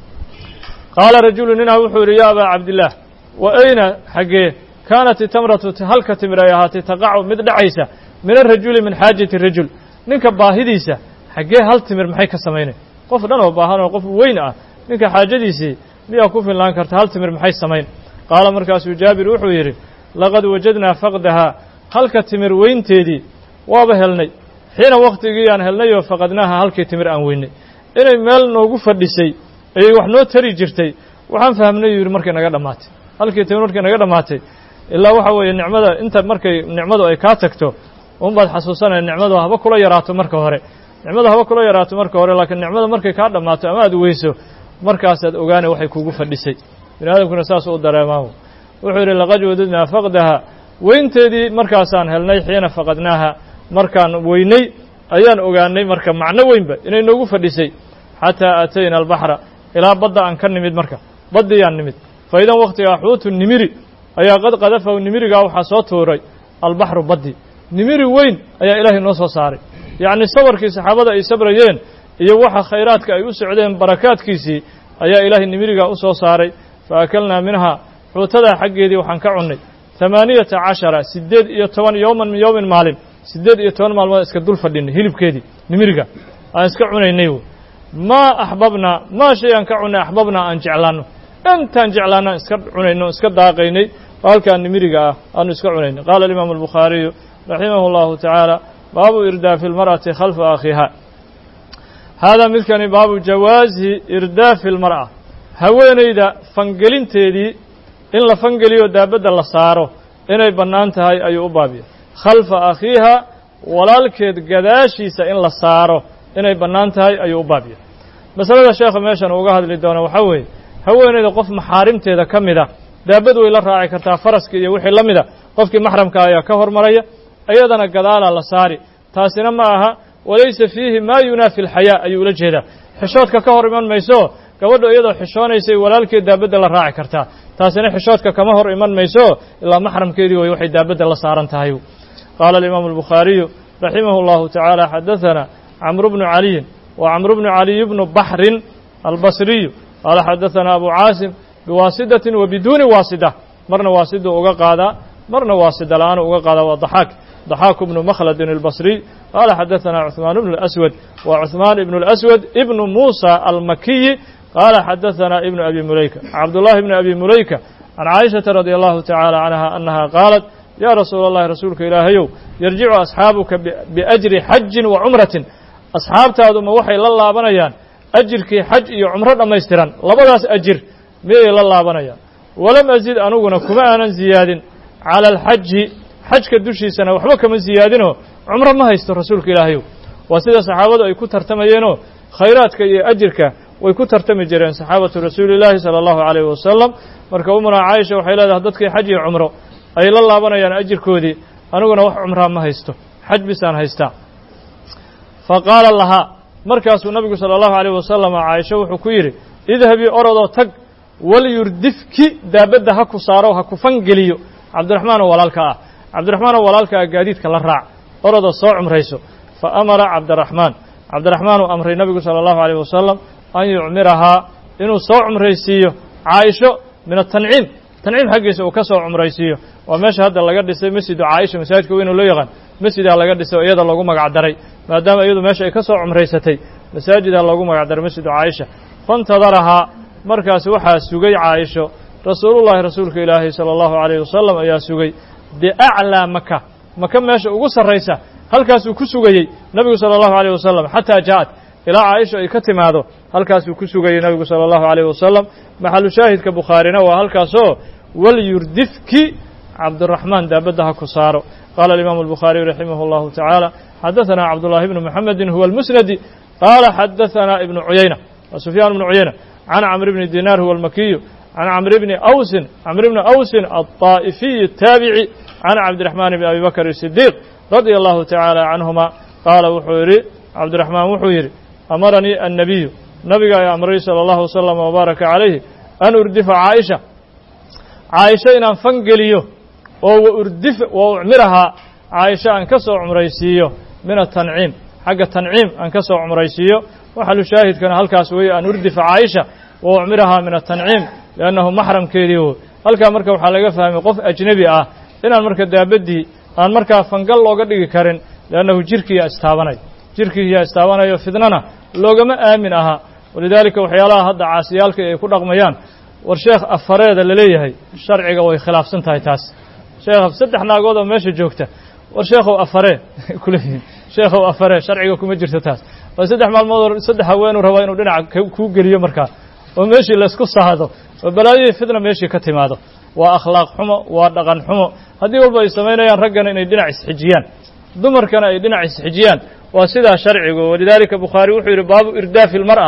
qaala rajulu ninaa wuxuu yidhi yaa abaa cabdillaah wa ayna xaggee kaanat itamratu halka timir ay ahaatay taqacu mid dhacaysa min arajuli min xaajati rajul ninka baahidiisa xaggee hal timir maxay ka samaynay qof dhan oo baahan oo qof weyn ah ninka xaajadiisii miyaa ku filnaan karta hal timir maxay samayn qaala markaasuu jaabir wuxuu yidhi laqad wajadnaa faqdahaa halka timir weynteedii waaba helnay xiina wakhtigii aan helnayoo faqadnaaha halkii timir aan weynay inay meel noogu fadhisay ayay wax noo tari jirtay waxaan fahmnay yuu yidhi markay naga dhammaatay halkii timir markay naga dhammaatay ilaa waxa weeye nicmada inta markay nicmadu ay kaa tagto unbaad xasuusanaya nicmadu haba kula yaraato marka hore nicmadu haba kula yaraato marka hore laakiin nicmada markay kaa dhammaato ama aad weyso markaasaad ogaanay waxay kuugu fadhisay bini aadamkuna saas u dareemaa wuxuu yidhi laqad wadadnaa faqdaha weynteedii markaasaan helnay xiina faqadnaaha markaan weynay ayaan ogaanay marka macno weynba inay noogu fadhisay xataa aatayna albaxra ilaa badda aan ka nimid marka baddiyaan nimid fa idan wakhtigaa xuutu nimiri ayaa qad qadafahu nimirigaa waxaa soo tuuray albaxru baddi nimiri weyn ayaa ilaahay noo soo saaray yacni sabarkii saxaabada ay sabrayeen iyo waxa khayraadka ay u socdeen barakaadkiisii ayaa ilaahay nimirigaa u soo saaray fa akalnaa minhaa xuutadaa xaggeedii waxaan ka cunnay 18 18 yowman min yowmin maalin 18 maalmood iska dul fadhinay hilibkeedii nimiriga aan iska cunaynay maa axbabnaa maa shay aan ka cunnay axbabnaa aan jeclaanno intaan jeclaanaan iska cunayno iska daaqaynay oo halkaa nimiriga ah aanu iska cunaynay qaala alimaamu albukhaariyu raximahu اllahu tacaala baabu irdaafi اlmar'ati khalfa akhiiha haadaa midkani baabu jawaazi irdaafi اlmar'a haweenayda fangelinteedii in la fangeliyo daabadda la saaro inay bannaan tahay ayuu u baabiya khalfa akhiiha walaalkeed gadaashiisa in la saaro inay bannaan tahay ayuu u baabiya masalada sheekha meeshan uga hadli doona waxaa weeye haweenayda qof maxaarimteeda ka mida daabad way la raaci kartaa faraskii iyo wixii la mida qofkii maxramka ayaa ka hormaraya iyadana gadaalaa la saari taasina ma aha walaysa fiihi maa yunaafi alxayaa ayuu ula jeedaa xishoodka ka hor iman mayso gabadho iyadoo xishoonaysay walaalkeed daabadda la raaci kartaa taasina xishoodka kama hor iman mayso ilaa maxramkeedii way waxay daabadda la saaran tahay qaala alimaamu albukhaariyu raximahu اllahu tacaala xadaثana camru bnu caliyin wa camru bnu caliy bnu baxrin albasriyu qaala xadaثana abu caasim biwaasidatin wa biduuni waasida marna waasiduu uga qaadaa marna waasida la'aanu uga qaadaa waa ضaxaak bnu makhladin albasriy qaala xadaثana cuثmaan bnu اlaswad wa cuثmaan ibnu اlaswad ibnu muusa almakiyi qaala xadaثana ibnu abi mulayka cabdullahi ibnu abi mulayka عن عائشة رضي الله تعالى عنها أنها قالت يا رسول الله رسولك إلهيو يرجع أصحابك بأجر حج وعمرة أصحاب تادم وحي لله بنيان أجرك حج وعمرة ما يستران لبداس أجر مي لله بنيان ولم أزيد أنوغنا كما أنا زياد على الحج حج كدوشي سنة وحبك من زيادينه عمرة ما يستر رسولك إلهيو وسيدة صحابة أي كتر تميينه خيراتك أجرك ويكتر تمجرين صحابة رسول الله صلى الله عليه وسلم marka umra Aisha waxay leedahay dadkii xaj iyo umro ay la laabanayaan ajirkoodii aniguna wax umra ma haysto xaj bisaan haystaa faqala laha markaasuu nabigu sallallahu alayhi wasallam Aisha wuxuu ku yiri idhabi orado tag wal yurdifki daabada ha ku saaro ha ku fangeliyo Abdurrahman walaalka gaadiidka la raac orado soo umrayso fa amara Abdurrahman amray nabigu sallallahu alayhi wasallam an yu'miraha inuu soo umraysiyo Aisha من التنعيم حقيس وكسو عمريسيو وماشي هذا لغا دhisay masjid Aisha masaajidka weyn oo loo yaqaan masjid laga dhisay iyada lagu magac daray maadaama iyadu meesha ay ka soo cumreysatay masaajid lagu magac daray masjid Aisha fantadaraha markaas waxa sugay Aisha rasuulka Ilaahay sallallahu alayhi wasallam ayaa sugay bi a'la Makka meesha ugu sareysa halkaas uu ku sugayay nabiga sallallahu alayhi wasallam hatta jaat ila Aisha ay ka timaado halkaas uu ku sugayay nabiga sallallahu alayhi wasallam maxallu shaahidka Bukhaarina waa halkaasoo wal yurdifki Abdurrahman daabadaha ku saaro qala al-imam al-Bukhari rahimahullahu ta'ala hadathana Abdullah ibn Muhammad huwa al-Musnadi qala hadathana ibn Uyayna wa Sufyan ibn Uyayna an Amr ibn Dinar huwa al-Makki an Amr ibn Aws at-Ta'ifi at-Tabi'i an Abdurrahman ibn Abi Bakr as-Siddiq radiyallahu ta'ala anhuma qala wuxuu yiri Abdurrahman wuxuu yiri amarani an-nabiy nabiga ayaa amray sallallahu alayhi wasallam wa baraka alayhi an urdifa Aisha inaan fangeliyo oo umiraha Aisha aan ka soo umraysiyo min at-tan'im xagga tan'im aan ka soo umraysiyo waxa lu shaahidkana halkaas way an urdifa Aisha oo umiraha min at-tan'im li'annahu mahramkeediyo halka marka waxa laga fahmay qof ajnabi ah inaan marka daabadii aan marka fangal looga dhigi karin li'annahu jirkiisa istaabanayo fidnana loogama aamin aha ولذلك وحيالها هذا عاسيالك يكون رقميان والشيخ أفريد اللي ليه الشرعي قوي خلاف سنتهي تاس شيخ سدحنا قوضا ماشي جوكته والشيخ أفريد كله شيخ أفريد شرعي قوي مجرد تاس وسدح مع الموضوع سدح وين ورهوين ودنع كوغريو مركا وماشي لسكسة هذا وبلاي فدنا ماشي كتم هذا وأخلاق حمو ودغن حمو هذه والله يسمينا ينرقنا إن يدنع إسحجيان دمر كان يدنع إسحجيان وسيدا شرعي ولذلك بخاري وحير باب إرداف المرأة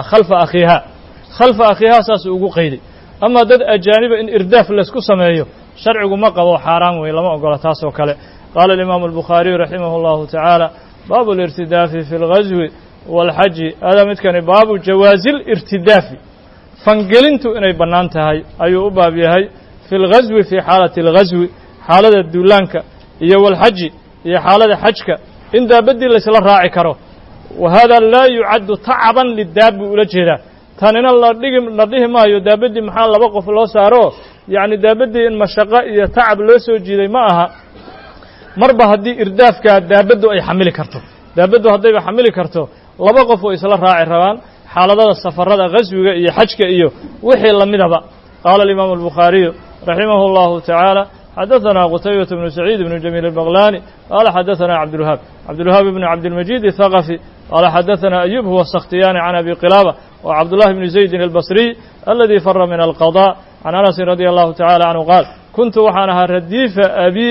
خلف أخيها ساس ugu qeydi ama dad ajaanib in irdaaf la isku sameeyo sharcigu ma qabo xaraam way lama ogola taas oo kale قال الإمام البخاري رحمه الله تعالى باب الارتداف في الغزو والحج هذا متكن باب جواز الارتداف فانجلنتو inay banaan tahay ayuu u baab yahay في الغزو في حالة الغزو حالة الدولانka iyo والحج iyo حالة حجka إن دابدي ليس لا راعي كرو وهذا لا يعد تعبا للداب ولا جيدا تانينا لا دغ ما يو دابدي maxaa laba qof loo saaro yaani daabadii in mashaqo iyo tacab loo soo jiiday ma aha marba hadii irdaafka daabadu ay xamili karto daabadu haday xamili karto laba qof oo isla raaci rabaan xaaladada safarada qaswiga iyo xajka iyo wixii lamidaba قال الإمام البخاري رحمه الله تعالى حدثنا قتيبة بن سعيد بن جميل البغلاني قال حدثنا عبد الوهاب بن عبد المجيد الثقفي قال حدثنا أيوب هو السختياني عن أبي قلابة وعبد الله بن زيد البصري الذي فر من القضاء عن أنس رضي الله تعالى عنه قال كنت وحانها رديف أبي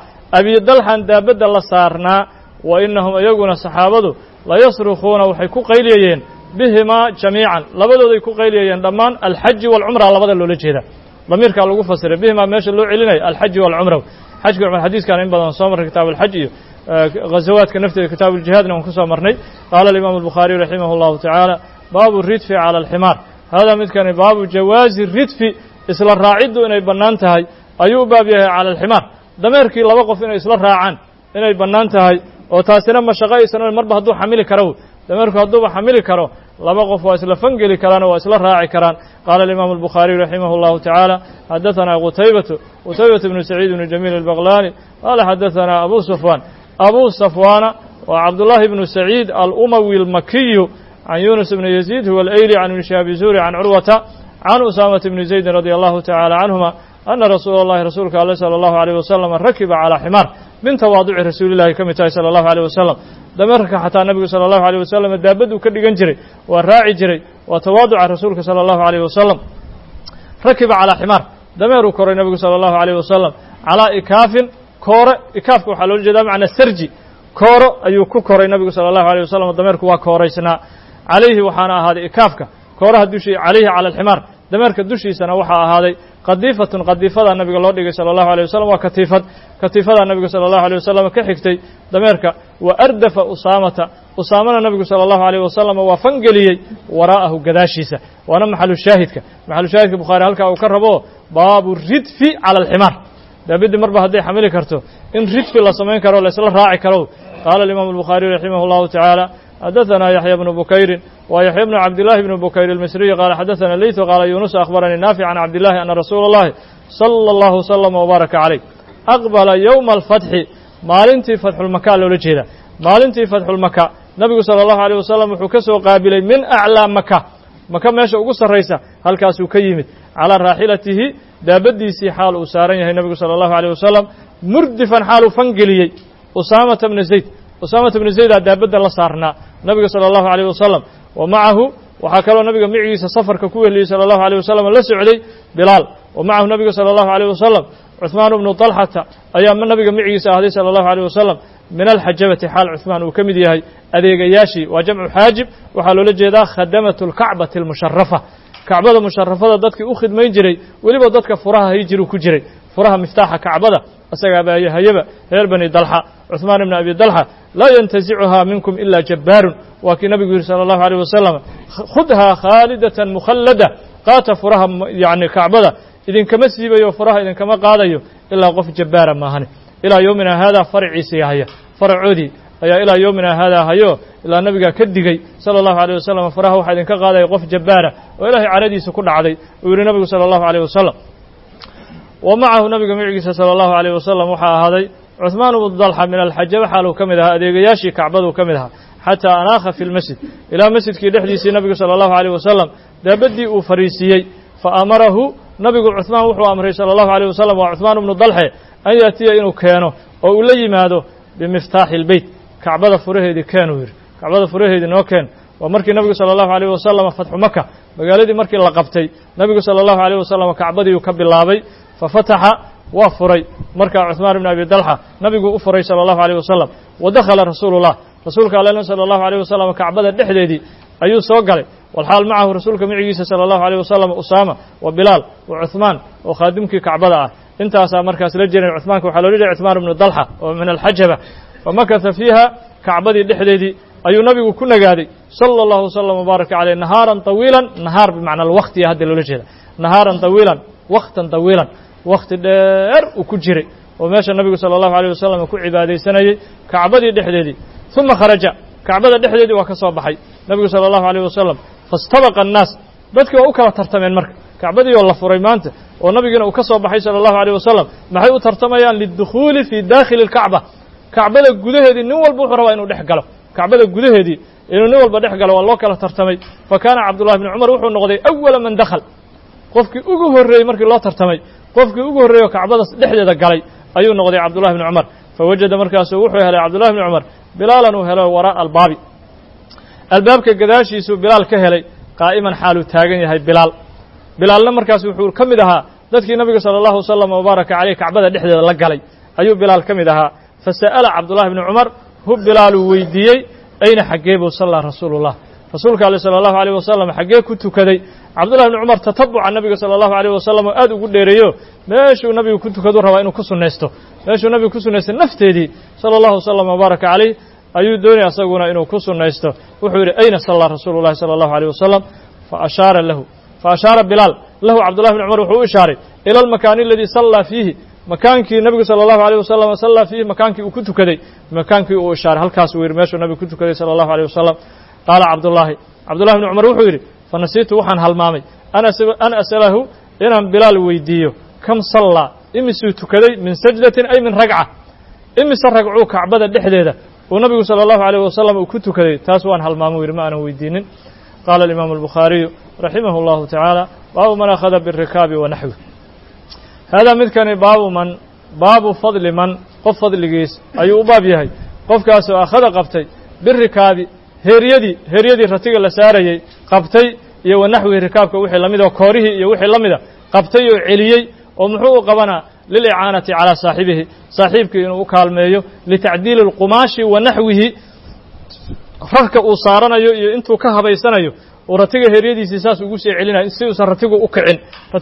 طلحة دابد الله صارنا وإنهم يقولون صحابته لا يصرخون وحيكو قيليين بهما جميعا لبدو يكو قيليين ضمان الحج والعمرة لبدو اللي جيدا ضميرك لو فسر بهما ماشي لو عليني الحج والعمرة حج الحديث كان إن بدن صامر كتاب الحج غزوات كنفت كتاب الجهاد نكسو مرني قال الإمام البخاري رحمه الله تعالى باب الردف على الحمار هذا كان باب جواز الردف إسلا الراعد إن بنانتهاي أيو بابيه على الحمار ضميرك لو وقف إن إسلا الراعان إن بنانتهاي وتاسنا مشقاي سنة المربى هدو حمل كرو ضميرك هدو حمل كرو لما قف واسلا فنجلي كران واسلا راعي كران قال الإمام البخاري رحمه الله تعالى حدثنا قتيبة بن سعيد بن جميل البغلاني قال حدثنا أبو صفوان وعبد الله بن سعيد الأموي المكي عن يونس بن يزيد هو الأيلي عن ابن شهاب الزهري عن عروة عن أسامة بن زيد رضي الله تعالى عنهما أن رسول الله رسولك الله صلى الله عليه وسلم ركب على حمار من تواضع رسول الله كما صلى الله عليه وسلم دمرك حتى النبي صلى الله عليه وسلم دابد كدغن جري والراعي جري وتواضع رسولك صلى الله عليه وسلم ركب على حمار دمر كور النبي صلى الله عليه وسلم على إكاف كور إكاف وحلو جدا معنى سرجي كور أيو كور النبي صلى الله عليه وسلم دمرك وكوريسنا عليه وحنا هذا إكافك كورها دوشي عليه على الحمار دمرك دوشي سنة وحا هذا قديفة النبي صلى الله عليه وسلم وكتيفة النبي صلى الله عليه وسلم كحكتي دمرك وأردف أسامة النبي صلى الله عليه وسلم وفنقلي وراءه قداشيسة وأنا محل الشاهد بخاري هلك أو كربوه باب الردف على الحمار ده بدي مربع هدي حملي كرتو إن ردف الله سمين كرو لسلا راعي كرو قال الإمام البخاري رحمه الله تعالى حدثنا يحيى بن بكير ويحيى بن عبد الله بن بكير المصري قال حدثنا الليث قال يونس أخبرني نافع عن عبد الله أن رسول الله صلى الله وسلم وبارك عليه أقبل يوم الفتح مالنتي فتح المكة لوجهه مالنتي فتح المكة نبي صلى الله عليه وسلم وحكسه قابلي من أعلى مكة ماشى أقصى الرئيسة هل كاسو كيمت على راحلته دابدي سي حال أسارين النبي صلى الله عليه وسلم مردفا حال فنقلي أسامة بن زيد دابد الله صارنا النبي صلى الله عليه وسلم ومعه وحكى النبي معي سفر ككوه اللي صلى الله عليه وسلم لسه علي بلال ومعه النبي صلى الله عليه وسلم عثمان بن طلحة أيام النبي معي صلى الله عليه وسلم من الحجبة حال عثمان وكمد يهي أذيقياشي وجمع حاجب وحالو لجيدا خدمة الكعبة المشرفة كعبة مشرفة ضدك أخذ ما يجري وليبا ضدك فرها يجري كجري فرها مفتاح كعبة أسقى هيبة هير بني دلحة عثمان بن أبي دلحة لا ينتزعها منكم إلا جبار وكي نبي صلى الله عليه وسلم خذها خالدة مخلدة قات فرها يعني كعبة إذن كما سيبا فرها إذن كما قاديو إلا قف جبارا ما هني إلى يومنا هذا فرع سياهية فرع عودي أي إلى يومنا هذا هيو إلى النبي كدقي صلى الله عليه وسلم فرها واحد كقادة يقف جبارا وإلهي عردي سكون علي ويري النبي صلى الله عليه وسلم ومعه نبي معيسى صلى الله عليه وسلم وحا هذا عثمان بن طلحة من الحجة حاله كمدها أديقياشي كعبده كمدها حتى أناخ في المسجد إلى مسجد كي دحديث النبي صلى الله عليه وسلم دابدي فريسيي فأمره نبي عثمان وحو أمره صلى الله عليه وسلم وعثمان بن طلحة أن يأتي إنه كانوا أو لي ماذا بمفتاح البيت كعبده فره دي كانوا كعبده فره دي نو كان ومركي النبي صلى الله عليه وسلم فتح مكة مقالدي مركي لقبتي النبي صلى الله عليه وسلم كعبده يكب اللابي ففتح وفري مركا عثمان بن أبي طلحة نبي أفري صلى الله عليه وسلم ودخل رسول الله رسولك عليه صلى الله عليه وسلم كعبده دحديدي أيو سوقلي والحال معه رسولك معيسى صلى الله عليه وسلم أسامة وبلال وعثمان وخادمك كعبده انت أسا مركز رجل عثمان وحلو رجل عثمان بن طلحة ومن الحجبة فمكث فيها كعبده دحديدي أيو نبي كنا قادي صلى الله وسلم وبارك عليه نهارا طويلا نهار بمعنى الوقت يهدي الوجه نهارا طويلا وقتا طويلا وقت دير وكجري وماشى النبي صلى الله عليه وسلم كو عبادي سنه كعبدي دحديدي ثم خرج كعبده دحديدي وكسو بخاي النبي صلى الله عليه وسلم فاستبق الناس dadka oo kala tartameen marka kacbadii oo la furay maanta oo nabiguna uu ka soo baxay sallallahu alayhi wasallam maxay u tartamayaan lidukhuli fi dakhil alka'ba kacbada gudaheedii nin walba wuxuu rabaa inuu dhex galo kacbada gudaheedii inuu nin walba dhex galo waa loo kala tartamay fa kana abdullah ibn umar wuxuu noqday awwal man dakhal qofkii ugu horeeyay markii loo tartamay qofkii ugu horeeyo kacbada dhexdeeda galay ayuu noqday abdullah ibn umar fawajada markaas wuxuu helay abdullah ibn umar bilalan uu helay wara albaabi albaabka gadaashiisu bilaal ka helay qaa'iman xaalu taagan yahay bilaalna markaas wuxuu kamid ahaa dadkii nabiga sallallahu alayhi wasallam oo baraka calayhi kacbada dhexdeeda la galay ayuu bilaal kamid ahaa fasala abdullah ibn umar hu bilaal weydiiyay ayna xageebo sallallahu rasuulullah rasuulka sallallahu alayhi wasallam xagee ku tukaday abdullah ibn umar tatabbuca nabiga sallallahu alayhi wasallam aad ugu dheereeyo meeshuu nabiga ku tukado rabaa inuu ku suneysto meeshuu nabiga ku suneysto nafteedii sallallahu alayhi wasallam baraka calayhi ayuu doonay asaguna inuu ku suneysto wuxuu yiri ayna sallallahu rasuulullah sallallahu alayhi wasallam fa ashara bilal lahu abdullah ibn umar wuxuu ishaaray ila al-makan alladhi salla fihi makaankii nabiga sallallahu alayhi wasallam salla fihi makaankii uu ku tukaday makaankii uu ishaaray halkaas uu yiri meeshuu nabiga ku tukaday sallallahu alayhi wasallam qala abdullah ibn umar wuxuu yiri fanasiitu waxaan halmaamay ana asalahu inaan bilaal weydiiyo kam salla imisuu tukaday min sajdatin ay min ragca imisa ragcuu kacbada dhexdeeda oo nabigu sallallahu alayhi wasallam uu ku tukaday taas waan halmaamo yiri ma aanan weydiinin qala al-imam al-bukhari rahimahullahu ta'ala wa man akhadha bir-rikabi wa nahwi هذا midkani baabu fadli man qof fadligiis ayuu u baab yahay qofkaasoo akhada qabtay birikaabi heeryadii ratiga la saarayey qabtay iyo wanaxwihi rikaabka wixii lamid oo koorihii iyo wixii la mida qabtay oo celiyey oo muxuu u qabanaa lilicaanati calaa saaxibihi saaxiibkii inuu u kaalmeeyo litacdiili اlqumaashi wa naxwihi rarka uu saaranayo iyo intuu ka habaysanayo uu ratiga heeryadiisii saas ugu sii celinayo si uusan ratigu u kicin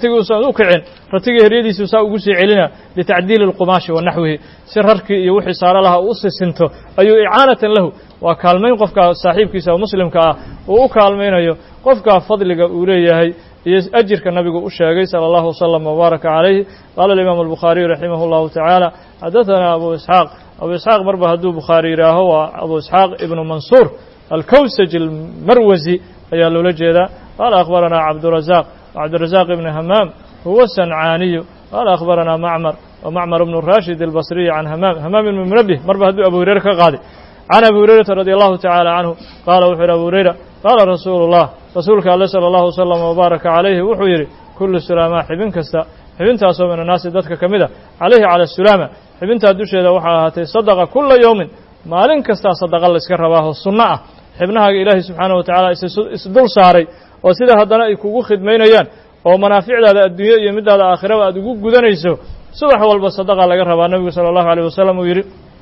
ratiga heeryadiisii saa ugu sii celina litacdiili اlqumaashi wa naxwihi si rarkii iyo wixii saaro lahaa uu u sisinto ayuu icaanatan lahu waa kaalmayn qofka saaxiibkiisa oo muslimka ah uu u kaalmaynayo qofka fadliga uu leeyahay iyo ajirka nabigu u sheegay salى اllahu وsلم وbaaraka عalayhi qaala الimaamu الbukhaariyu raximah اllahu taعaalى xadaثana abu isxaaq marba hadduu bukhaari yidhaaho waa abu isxaaq ibnu mansuur alkawsaj almarwasi ayaa loola jeedaa qaala akhbarana cabdurazaq ibn hamaam huwa sancaaniyu qaala akhbarana macmar ibnu rashid albasriyi can hamaam ibn munabih marba hadduu abu hurayra ka qaaday can abi hurayrata radi allahu taعaalى canhu qaala wuxuu yidhi abu hurayra qaala rasuulu الlah rasuulka alle salى اllahu وsلم وbaaraka عalayhi wuxuu yidhi kullu sulaamaa xibin kasta xibintaasoo min annaasi dadka ka mid a calayhi cala asulaama xibintaa dusheeda waxaa ahaatay sadaqa kula yowmin maalin kastaa sadaqa la iska rabaaho sunno ah xibnahaaga ilaahay subxaanaه wa tacaala isdul saaray oo sida haddana ay kugu khidmaynayaan oo manaaficdaada adduunye iyo middaada aakhiraba aad ugu gudanayso subax walba sadaqa laga rabaa nebigu salى اllahu عalيه wasalam uu yidhi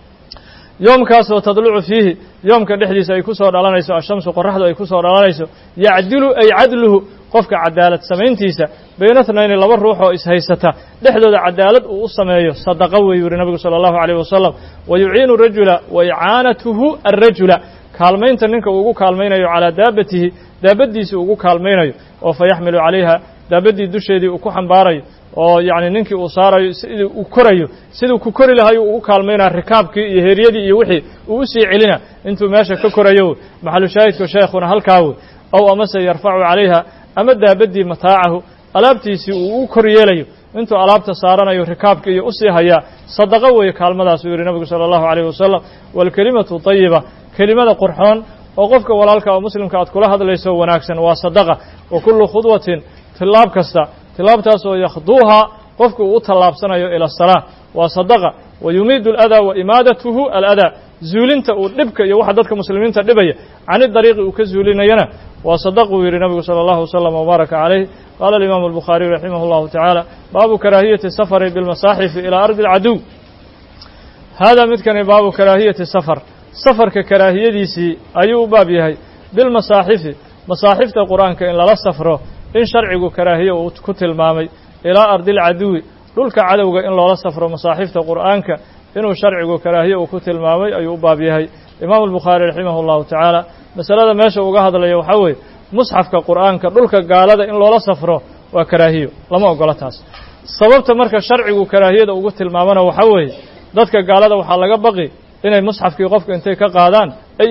yoomkaasoo tadlucu fiihi yoomka dhexdiisa ay ku soo dhalanayso ashamsu qoraxdu ay ku soo dhalanayso yacdilu ay cadluhu qofka cadaalad samayntiisa bayna tnayni laba ruux oo ishaysata dhexdooda cadaalad uu u sameeyo sadaqa weeyuu yihi nabigu salى اllahu عalيه wasalam wa yuciinu rajula wa icaanatuhu arrajula kaalmaynta ninka uu ugu kaalmaynayo calaa daabatihi daabaddiisii ugu kaalmaynayo oo fa yaxmilu calayha daabaddii dusheedii uu ku xambaarayo oo yacni ninkii uu saarayo sidii uu korayo siduu ku kori lahayuu ugu kaalmaynaa rikaabkii iyo heeryadii iyo wixii uu u sii celina intuu meesha ka korayo maxalu shaahidku sheekhuna halkaawo ow amase yarfacu calayha ama daabaddii mataacahu alaabtiisii uu u kor yeelayo intuu alaabta saaranayo rikaabka iyo usii hayaa sadaqo weeye kaalmadaasuu yidhi nabigu salى اllahu عalيه wasalam waalkelimatu طayiba kelimada qurxoon oo qofka walaalka oo muslimka aad kula hadlayso wanaagsan waa sadaqa wa kullu khudwatin tilaab kasta tilaabtaasoo yakhduuhaa qofku uu u tallaabsanayo ila الsalaa waa sadaqa wa yumiidu اladaa wa imaadatuhu aladaa zuulinta uu dhibka iyo waxa dadka muslimiinta dhibaya cani dariiqi uu ka zuulinayana waa sadaquu yidhi nabigu salى اllahu وsلم وbaaraka عalayh qaala alimaamu الbukhaariyu raximah اllahu taعaalى baabu karaahiyati safari biاlmasaaxifi ilى ardi اlcaduw hada midkani baabu karaahiyati safar safarka karaahiyadiisii ayuu u baab yahay bilmasaaxifi masaaxifta qur'aanka in lala safro in sharcigu karaahiye uu ku tilmaamay ilaa ardi اlcaduwi dhulka cadowga in loola safro masaaxifta qur'aanka inuu sharcigu karaahiye uu ku tilmaamay ayuu u baab yahay imaamu الbukhaari raximah اllahu taعaalى masalada meesha uga hadlaya waxaa weeye musxafka qur'aanka dhulka gaalada in loola safro waa karaahiyo lama ogola taas sababta marka sharcigu karaahiyada ugu tilmaamana waxaa weeye dadka gaalada waxaa laga baqi inay musxafkii qofka intay ka qaadaan ay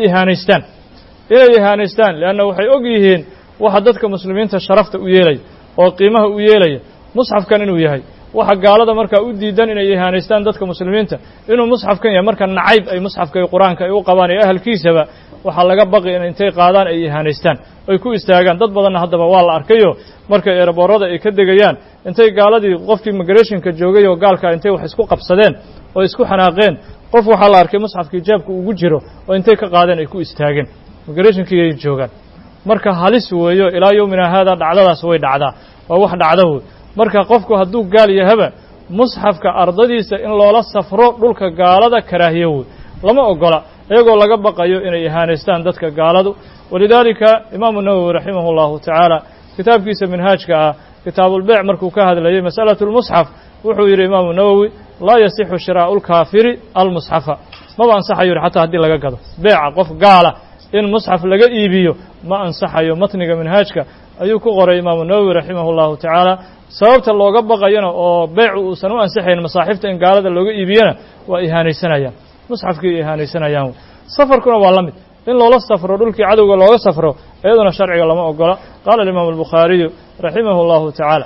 ihaanaystaan leanna waxay og yihiin waxa dadka muslimiinta sharafta u yeelaya oo qiimaha u yeelaya musxafkan inuu yahay waxa gaalada markaa u diidan inay ihaanaystaan dadka muslimiinta inuu musxafkan yahay marka nacayb ay musxafka iyo qur-aanka ay u qabaan iyo ahalkiisaba waxaa laga baqi in intay qaadaan ay ihaanaystaan ay ku istaagaan dad badanna haddaba waa la arkayo markay eeraboorada ay ka degayaan intay gaaladii qofkii migrationka joogay oo gaalkaa intay wax isku qabsadeen oo isku xanaaqeen qof waxaa la arkay musxafkii jaabka ugu jiro oo intay ka qaadeen ay ku istaageen migrationkii ay joogaan marka halis weeyo ilaa yowmina haada dhacdadaas way dhacdaa waa wax dhacda wey marka qofku hadduu gaal yahaba musxafka ardadiisa in loola safro dhulka gaalada karaahiye wey lama ogola iyagoo laga baqayo inay ihaanaystaan dadka gaaladu walidaalika imaamu nawowi raximah اllahu tacaala kitaabkiisa minhaajka ah kitaabulbeyc markuu ka hadlayay mas'alaة اlmusxaf wuxuu yidhi imaamu nawowi laa yasixu shiraa'u اlkaafiri almusxafa maba ansaxayo yidhi xataa haddii laga gado beeca qof gaala in musxaf laga iibiyo ma ansaxayo matniga minhaajka ayuu ku qoray imaamu nawowi raximah اllahu tacaala sababta looga baqayana oo beycu uusan u ansaxayn masaaxifta in gaalada looga iibiyana waa ihaanaysanayaan musxafkii ihaanaysanayaan safarkuna waa la mid in loola safro dhulkii cadowga looga safro iyaduna sharciga lama ogola qaala alimaamu الbukhaariyu raximah اllahu tacaala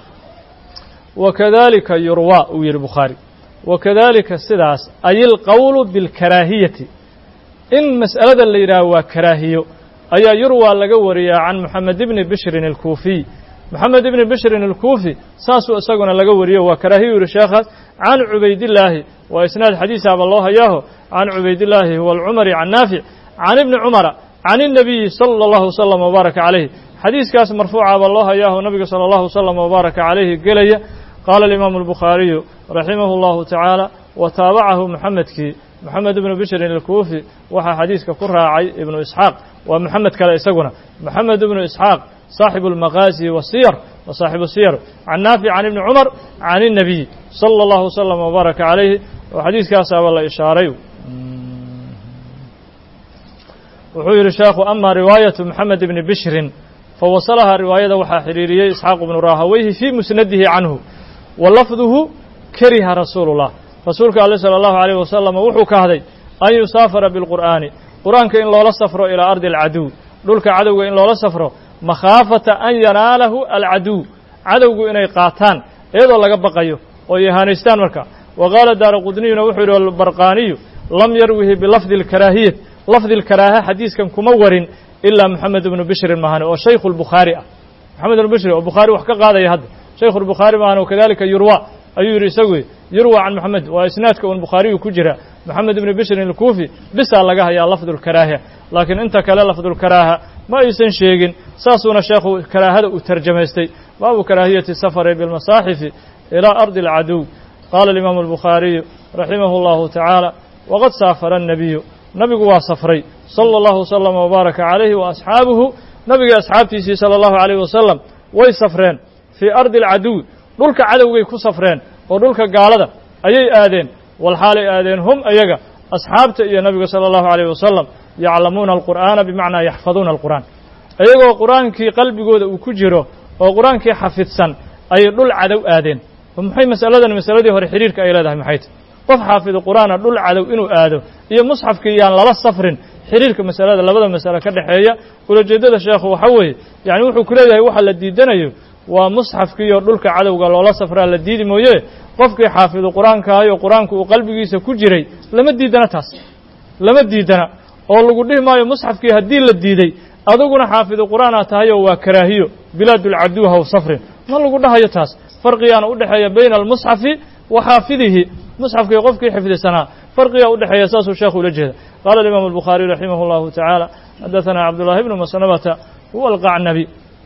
wakadalika yurwa uu yihi bukhaari wakadalika sidaas ay ilqowlu biاlkaraahiyati in mas'alada la yidhaaho waa karaahiyo ayaa yurwa laga wariyaa can moxamed ibni bishrin alkuufiy محمد بن بشر الكوفي ساسو اسغنا laga wariyo waa karaahiyo sheekhaas عن عبيد الله واسناد حديث ابو الله ياه عن عبيد الله هو العمري عن نافع عن ابن عمر عن النبي صلى الله وسلم وبارك عليه حديث كاس مرفوع ابو الله ياه النبي صلى الله وسلم وبارك عليه قاليا قال الامام البخاري رحمه الله تعالى وتابعه محمد بن بشر الكوفي وحا حديثك كراعي ابن اسحاق ومحمد كلا اسغنا محمد بن اسحاق صاحب المغازي والسير وصاحب السير عن نافع عن ابن عمر عن النبي صلى الله وسلم وبارك عليه وحديث كاسا والله إشاري وحير الشيخ أما رواية محمد بن بشر فوصلها رواية وحا حريرية إسحاق بن راهويه في مسنده عنه ولفظه كره رسول الله رسولك الله صلى الله عليه وسلم وحو كهدي أن يسافر بالقرآن قرآن كإن لولا سفره إلى أرض العدو دولك عدو إن لولا سفره مخافة أن يناله العدو عدو إن يقاتان إذا لقى بقيه ويهانستان مركا وقال دار قدني وحر البرقاني لم يروه بلفظ الكراهية لفظ الكراهة حديث كان كمور إلا محمد بن بشر المهاني وشيخ البخاري محمد بن بشر والبخاري وحكا قاضي يهد شيخ البخاري معنا وكذلك يروى يروى عن محمد وإسنادك والبخاري كجرة محمد بن بشر الكوفي بس لقاها يا لفظ الكراهة لكن انت كلا لفظ الكراهة ما يسن شيء ساسونا شيخ كراهة وترجمستي باب كراهية السفر بالمصاحف إلى أرض العدو قال الإمام البخاري رحمه الله تعالى وقد سافر النبي وصفري صلى الله وسلم وبارك عليه وأصحابه نبي أصحابتي صلى الله عليه وسلم ويسفرين في أرض العدو دولك عدو كسفرين ودولك قالدا أي آدين والحال آدين هم أيجا أصحابته يا نبي صلى الله عليه وسلم يعلمون القرآن بمعنى يحفظون القرآن أيجا القرآن كي قلبي جود وكجره وقرآن كي حفظسن أي دول عدو آدين ومحي مسألة دي هو حريرك أي لها محيط قف حافظ القرآن دول عدو إنه آدو هي مصحف كي يعني لا سفر حريرك مسألة لبدا مسألة كدحية ولا جدد الشيخ وحوي يعني وحو كليه وحا لديدنيو ومصحف كي دولك عدو قال لا سفر لديد مويه qofkii xaafido quraanka ayo quraanku uu qalbigiisa ku jiray lama diidana oo lagu dhimaayo musxafkii hadii la diiday aduguna xaafido quraana tahay oo waa karaahiyo bilaadul aduha oo safrin ma lagu dhahayo taas farqiyaana u dhaxeeya bayna al-mushafi wa xaafidihi musxafkii qofkii xifdisana farqiya u dhaxeeya saasuu sheekhu la jeeda qala al-imam al-bukhari rahimahullahu ta'ala hadathana abdullah ibn maslamata huwa al-qa'nabi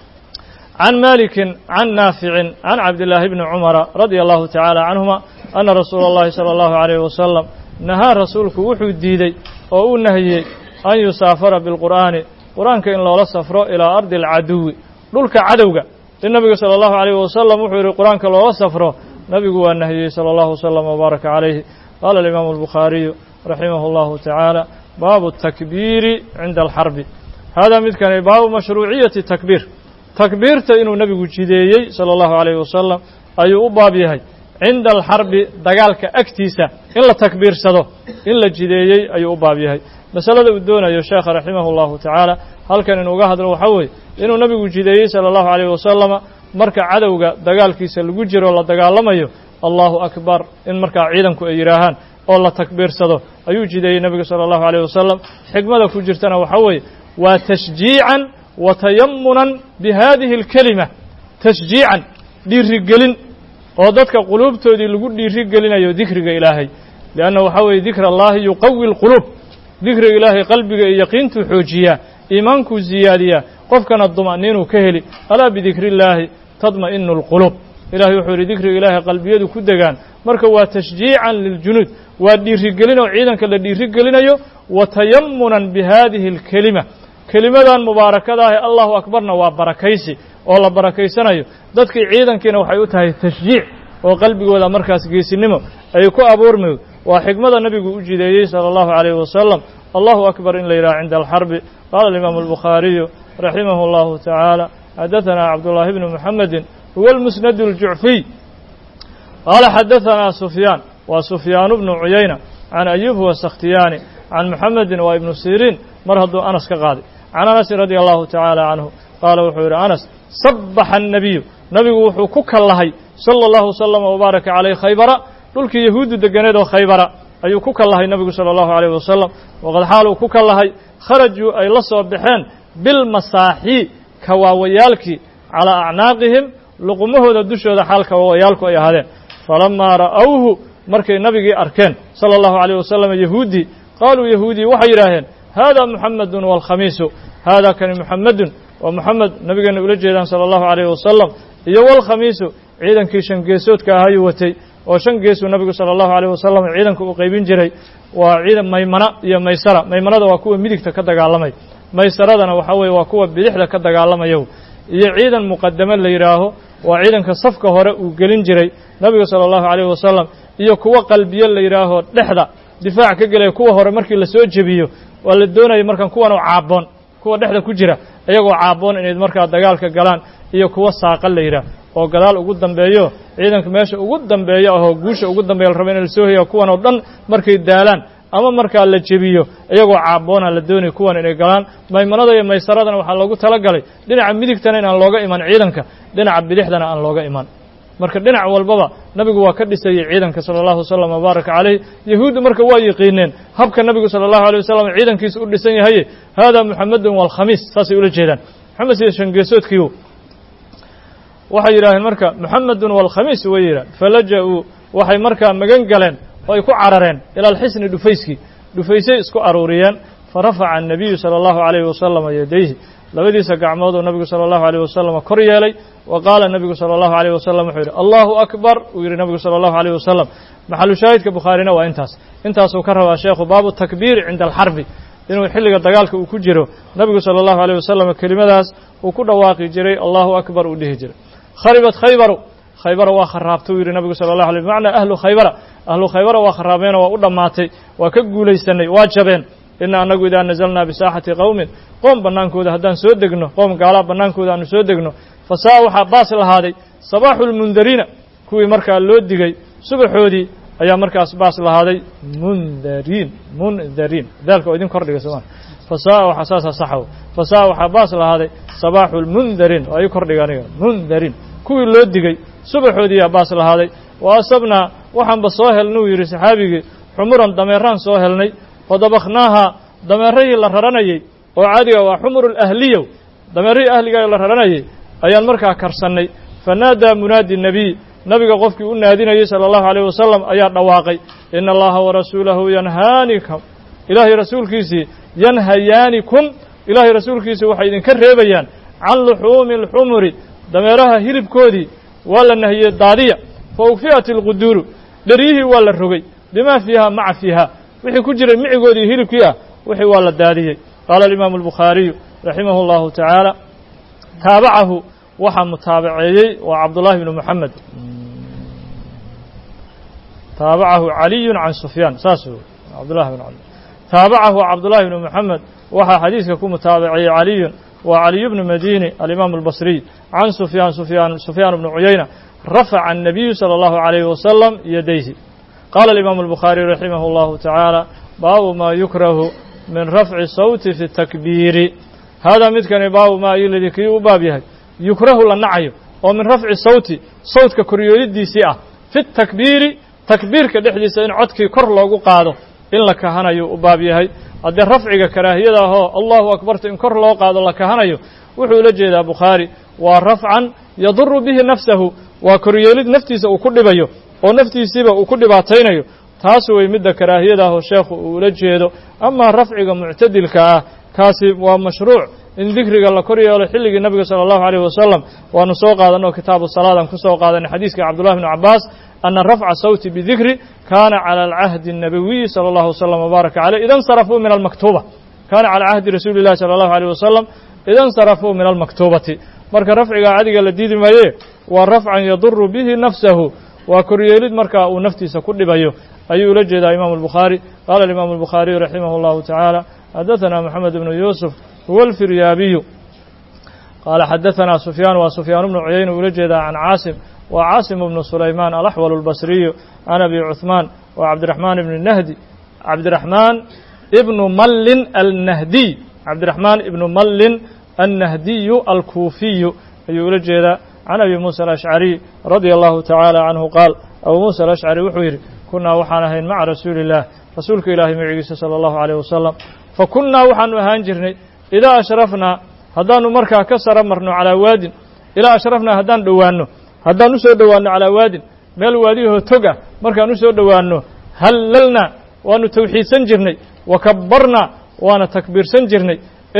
عن مالك عن نافع عن عبد الله بن عمر رضي الله تعالى عنهما أن رسول الله صلى الله عليه وسلم نهى رسولك وحو الديدي أو نهي أن يسافر بالقرآن قرآن كإن الله سفر إلى أرض العدو دولك عدوك النبي صلى الله عليه وسلم وحو القرآن كالله سفر نبي النهي صلى الله وسلم وبارك عليه قال الإمام البخاري رحمه الله تعالى باب التكبير عند الحرب هذا مثل باب مشروعية التكبير takbiirta inuu nabigu jideeyey sala allahu calayhi wasalam ayuu u baab yahay cinda alxarbi dagaalka agtiisa in la takbiirsado in la jideeyey ayuu u baab yahay masalada uu doonayo sheekha raximahu llahu tacaala halkan inuuga hadlo waxaa weeye inuu nabigu jideeyey sala allahu calayhi wasalama marka cadowga dagaalkiisa lagu jiro la dagaalamayo allahu akbar in markaa ciidanku ay yidhaahaan oo la takbiirsado ayuu jideeyey nabiga sala allahu calayhi wasalam xikmada ku jirtana waxaa weeye waa tashjiican وتيمنا بهذه الكلمة تشجيعا ديرجلين وضدك قلوب تودي لقول ديرجلين أيو ذكرك إلهي لأنه حوي ذكر الله يقوي القلوب ذكر إلهي قلبك يقين تحوجيا إيمانك زيادية قفكنا الضمانين كهلي ألا بذكر الله تطمئن القلوب إلهي يحوري ذكر إلهي قلبي يدو كدقان مركوا تشجيعا للجنود وديرجلين وعيدا كلا ديرجلين أيو وتيمنا بهذه الكلمة kelimadan mubaarakada ah Allahu akbarna waa barakaysi oo la barakaysanayo dadkii ciidankiina waxay u tahay tashjiic oo qalbigooda markaas geesinimo ay ku abuurmay waa xigmada nabigu u jideeyay sallallahu alayhi wasallam Allahu akbar in la yiraahdo inda al-harb qala al-imam al-bukhari rahimahullahu ta'ala hadathana abdullah ibn muhammad huwa al-musnad al-ju'fi qala hadathana sufyan wa sufyan ibn uyayna an ayyub wa sakhtiyani an muhammad wa ibn sirin marhadu anas ka qaadi عن أنس رضي الله تعالى عنه قال وحور أنس صبح النبي وحو ككلهي صلى الله وسلم وبارك عليه خيبر دولك يهود دقنيد خيبر أي ككلهي النبي صلى الله عليه وسلم وقد حالوا ككلهي خرجوا أي لصوا بحين بالمساحي كواويالك calىa acnaaqihim luqumahooda dushooda xaalka wayaalku ay ahaadeen falamaa ra'awhu markay nabigii arkeen sala allahu alayh wasalam yahuuddii qaaluu yahuudii waxay yidhaaheen hada muxamedun waalkhamiisu hada kani muxamedun waa muxamed nabigeenna ula jeedaan sala allahu alayh wasalam iyo waalkhamiisu ciidankii shan geesoodka ahaayuu watay oo shan geesuu nabigu sala allahu alayh wasalam ciidanka uu qaybin jiray waa ciidan maymana iyo maysara maymanada waa kuwa midigta ka dagaalamay maysaradana waxaa weeye waa kuwa bidixda ka dagaalamayo iyo ciidan muqadame la yidhaaho waa ciidanka safka hore uu gelin jiray nabiga sala allahu alayh wasalam iyo kuwa qalbiye la yidhaaho dhexda difaac ka gelaya kuwa hore markii lasoo jebiyo waa la doonaya markan kuwan oo caaboon kuwa dhexda ku jira iyagoo caaboon inay markaa dagaalka galaan iyo kuwa saaqa la yidhaah oo gadaal ugu dambeeyo ciidanka meesha ugu dambeeyo ahoo guusha ugu dambeeya la raba in la soo heeya kuwan oo dhan markay daalaan ama markaa la jebiyo iyagoo caaboona la doonaya kuwan inay galaan maymanada iyo maysaradana waxaa loogu talagalay dhinaca midigtana inaan looga iman ciidanka dhinaca bidixdana aan looga iman marka dhinac walbaba nabigu waa ka dhisayey ciidanka sala allahu wasalam wabaaraka calayh yahuuddu marka waa yiqiineen habka nabigu sala allahu alay wasalam ciidankiisa u dhisan yahaye hada muxamedun waalkhamiis saasay ula jeedaan maxamed sida shangeesoodkiiu waxay yidhaaheen marka muxamedun waalkhamiis way yidhaah falaja'uu waxay markaa magan galeen oo ay ku carareen ila alxisni dhufayskii dhufaysay isku aruuriyeen farafaca annabiyu sala allahu alayhi wasalam yadayhi labadiisa gacmood oo nabigu sala allahu alayh wasalam kor yeelay wa qaala nabigu sala allahu alayh wasalam wuxuu yidhi allahu akbar uu yidhi nabigu sala allahu alayh wasalam maxalu shaahidka bukhaarina waa intaasuu ka rabaa sheekhu baabu takbiiri cinda alxarbi inuu xilliga dagaalka uu ku jiro nabigu sala allahu alayh wasalam kelimadaas uu ku dhawaaqi jiray allahu akbar uu dhihi jiray kharibat khaybaru khaybara waa kharaabtay uu yidhi nabigu sala allahu alay bimacnaa ahlu khaybara waa kharaabeenoo waa u dhammaatay waa ka guulaysanay waa jabeen ina annagu idaa nazalnaa bisaaxati qowmin qoom bannaankooda haddaan soo degno qoom gaalaa bannaankooda aanu soo degno fasaa waxaa baas lahaaday sabaaxu lmundariina kuwii markaa loo digay subaxoodii ayaa markaas baas lahaaday mundariin daalka oo idin kordhiga sooma fasaa waxaa saasaa saxaw fasaa waxaa baas lahaaday sabaaxu lmundariin oo ay kordhiga aniga mundariin kuwii loo digay subaxoodii yaa baas lahaaday wa asabnaa waxaanba soo helnay uu yidhi saxaabigii xumuran dameeraan soo helnay fadabakhnaaha dameerahii la raranayey oo caadiga waa xumuru lahliyow dameerihii ahliga la raranayey ayaan markaa karsannay fanaadaa munaadi nebiy nabiga qofkii u naadinayey sala allahu alayh wasalam ayaa dhawaaqay ina allaha warasuulahu yanhaanikum ilaahay rasuulkiisii yanhayaanikum ilaahay rasuulkiisii waxay idinka reebayaan can luxuumi alxumuri dameeraha hilibkoodii waa la nahiyey daadiya fa ugfi'at alquduuru dheryihii waa la rogay bimaa fiiha maca fiiha wixii ku jiray micigoodii hilibkii ah wixii waa la daadiyey qaala alimaamu albukhaariyu raximahu allahu tacaala taabacahu waxaa mutaabaceeyey waa cabdullahi bnu moxamed taabacahu caliyun can sufyaan saas cabdullahi bn taabacahu cabdullahi bnu moxamed waxaa xadiiska ku mutaabaceeyey caliyun waa caliy bnu madini alimaamu albasriy can sufyaan bnu cuyayna rafaca annabiyu sala allahu alayhi wasalam yadayhi qaala alimaamu albukhaariy raximah allahu tacaala baabu maa yukrahu min rafci sawti fi takbiiri haadaa midkani baabu maa iladii kii u baab yahay yukrahu la nacayo oo min rafci sawti sawtka koryoolidiisii ah fi takbiiri takbiirka dhexdiisa in codkii kor loogu qaado in la kahanayo u baab yahay haddee rafciga karaahiyada ahoo allahu akbarta in kor loo qaado la kahanayo wuxuu ula jeedaa bukhaari waa rafcan yaduru bihi nafsahu waa koryeelid naftiisa uu ku dhibayo oo naftiisiiba uu ku dhibaataynayo taas wey midda karaahiyada ahoo sheekhu uu ula jeedo amaa rafciga muctadilka ah kaasi waa mashruuc in dikriga la kor yeelo xilligii nabiga sala allahu alayh wasalam waanu soo qaadanoo kitaabu salaadan ku soo qaadanay xadiiska cabdullahi bnu cabbaas ana rafca sawti bidikri kaana cala alcahdi الnabawiyi salى allahu wasalam wbaaraka caleyh ida اnsarafuu min almaktuba kaana cala cahdi rasuuli اllahi salى allahu alيyh wasalam ida اnsarafuu min almaktubati marka rafciga cadiga la diidi maaye waa rafcan yaduru bihi nafsahu waa koryeelid markaa uu naftiisa ku dhibayo ayuu ula jeedaa imaamu albukhaari qaala alimaamu albukhaariyu raximah allahu tacaala xadaثana moxamed bnu yuusuf huwa alfiryaabiyu qaala xadaثana sufyaan waa sufyaan bnu cuyayna ula jeedaa can caasim waa caasim bnu sulaymaan alaxwal albasriyu can abi cuثmaan waa cabdiraxmaan ibni nahdi cabdiraxmaan ibnu mallin alnahdiy cabdiraxmaan ibnu mallin annahdiyu alkuufiyu ayuu ula jeedaa can abi muusa alashcariy radia allahu tacaala canhu qaal abu muusa alashcari wuxuu yidhi kunnaa waxaan ahayn maca rasuuli illah rasuulka ilaahay magaciisa sala allahu alayh wasalam fa kunnaa waxaanu ahaan jirnay idaa ashrafnaa haddaanu markaa ka sara marno calaa waadin ilaa ashrafnaa haddaan dhowaanno haddaan u soo dhowaanno calaa waadin meel waadiyahoo toga markaan u soo dhowaanno hallalnaa waanu tawxiidsan jirnay wa kabbarnaa waana takbiirsan jirnay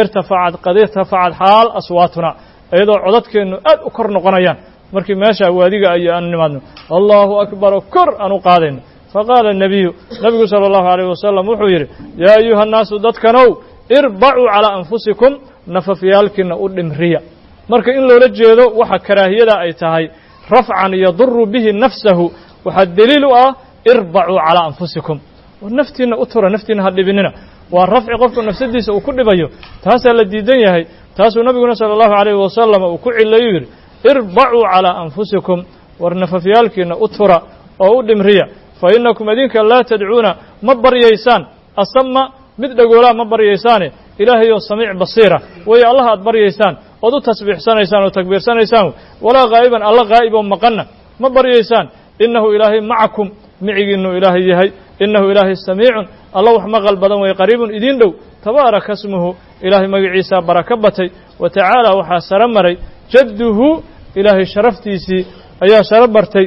qad irtafacad xaal aswaatunaa iyadoo codadkeennu aad u kor noqonayaan markii meeshaa waadiga ayo aanu nimaadno allahu akbar oo kor aan u qaadayno faqaala الnabiyu nabigu salى الlahu عalيه wasalam wuxuu yidhi yaa ayuha الnaasu dadkanow irbacuu calىa anfusikum nafafyaalkiina u dhimriya marka in loola jeedo waxa karaahiyada ay tahay rafcan yaduru bihi nafsahu waxaa deliil u ah irbacuu calىa anfusikum war naftiina u tura naftiina ha dhibinina waa rafci qofku nafsadiisa uu ku dhibayo taasaa la diidan yahay taasuu nabiguna salى الlahu عalيh wasalam uu ku cilayuu yidhi irbacuu calىa anfusikum war nafafyaalkiina u tura oo u dhimriya fa inakum idinka laa tadcuuna ma baryaysaan asama mid dhagoolaa ma baryaysaane ilaahayoo samiic basiira weeye allah aad baryaysaan ood u tasbiixsanaysaan oo takbiirsanaysaan walaa gaa'iban alla gaa'ib oo maqanna ma baryaysaan innahu ilaahay macakum micigiinuu ilaahay yahay innahu ilaahay samiicun alla wax maqal badan weeye qariibun idiin dhow tabaaraka smuhu ilaahay magaciisaa baraka batay wa tacaala waxaa saro maray jadduhu ilaahay sharaftiisii ayaa saro martay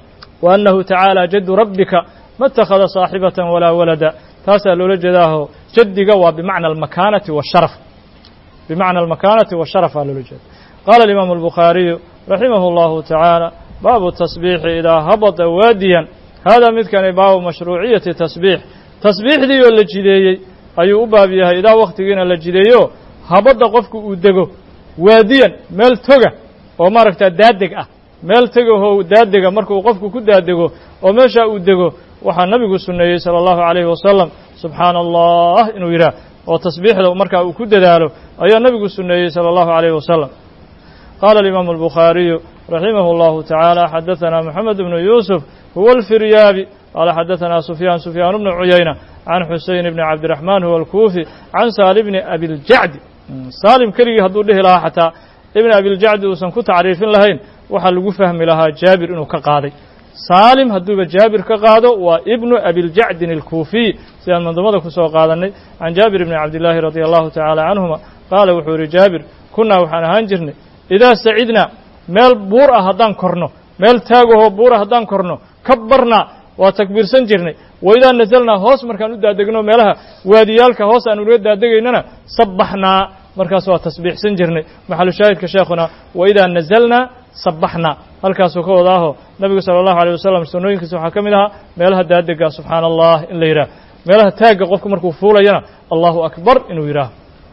wa annahu tacaala jaddu rabbika ma اtakhada saaxibatan walaa walada taasaa loola jeedaaho jaddiga waa bimacna almakaanati washaraf bimacna almakaanati washaraf aa loola jeeda qaala alimaamu albukhaariyu raximah اllahu tacaala baabu tasbiixi idaa habada waadiyan haadaa midkani baabu mashruuciyati tasbiix tasbiixdii oo la jideeyey ayuu u baab yahay idaa wakhtigiina la jideeyo habadda qofku uu dego waadiyan meel toga oo maaragtaa daadeg ah meel tegahoo daadega markuu qofku ku daadego oo meeshaa uu dego waxaa nabigu sunneeyey salى الlahu عalayhi wasalam subxaana allah inuu yidhaah oo tasbiixda markaa uu ku dadaalo ayaa nabigu sunneeyey salى الlahu عalayhi wasalam qaala alimaamu albukhaariyu raximah اllahu tacaala xadaثana moxamed bnu yuusuf huwa alfiryaabi qaala xadaثana sufyaan bnu cuyayna can xuseyn bni cabdiraxmaan huwa alkuufi can saalim bni abiljacdi saalim keligii hadduu dhihi lahaa xataa ibn abiljacdi uusan ku tacriifin lahayn waxaa lagu fahmi lahaa jaabir inuu ka qaaday saalim hadduuba jaabir ka qaado waa ibnu abiljacdin alkuufiy sidaan mandumada ku soo qaadanay can jaabir bni cabdillaahi radia allahu tacaala canhuma qaala wuxuu yidhi jaabir kunnaa waxaan ahaan jirnay idaa sacidnaa meel buur ah haddaan korno meel taagahoo buur ah haddaan korno kabbarnaa waa takbiirsan jirnay waidaa nasalnaa hoos markaan u daadegno meelaha waadiyaalka hoos aan uga daadegaynana sabbaxnaa markaas waa tasbiixsan jirnay maxalu shaahidka sheekhuna waidaa nazalnaa sabbaxnaa halkaasuu ka wadaaho nabigu salى الlahu عalيه wasalam sunnooyinkiisa waxaa ka mid ahaa meelaha daadega subxaana allah in la yidhaah meelaha taagga qofku markuu fuulayana allahu akbar inuu yidhaaho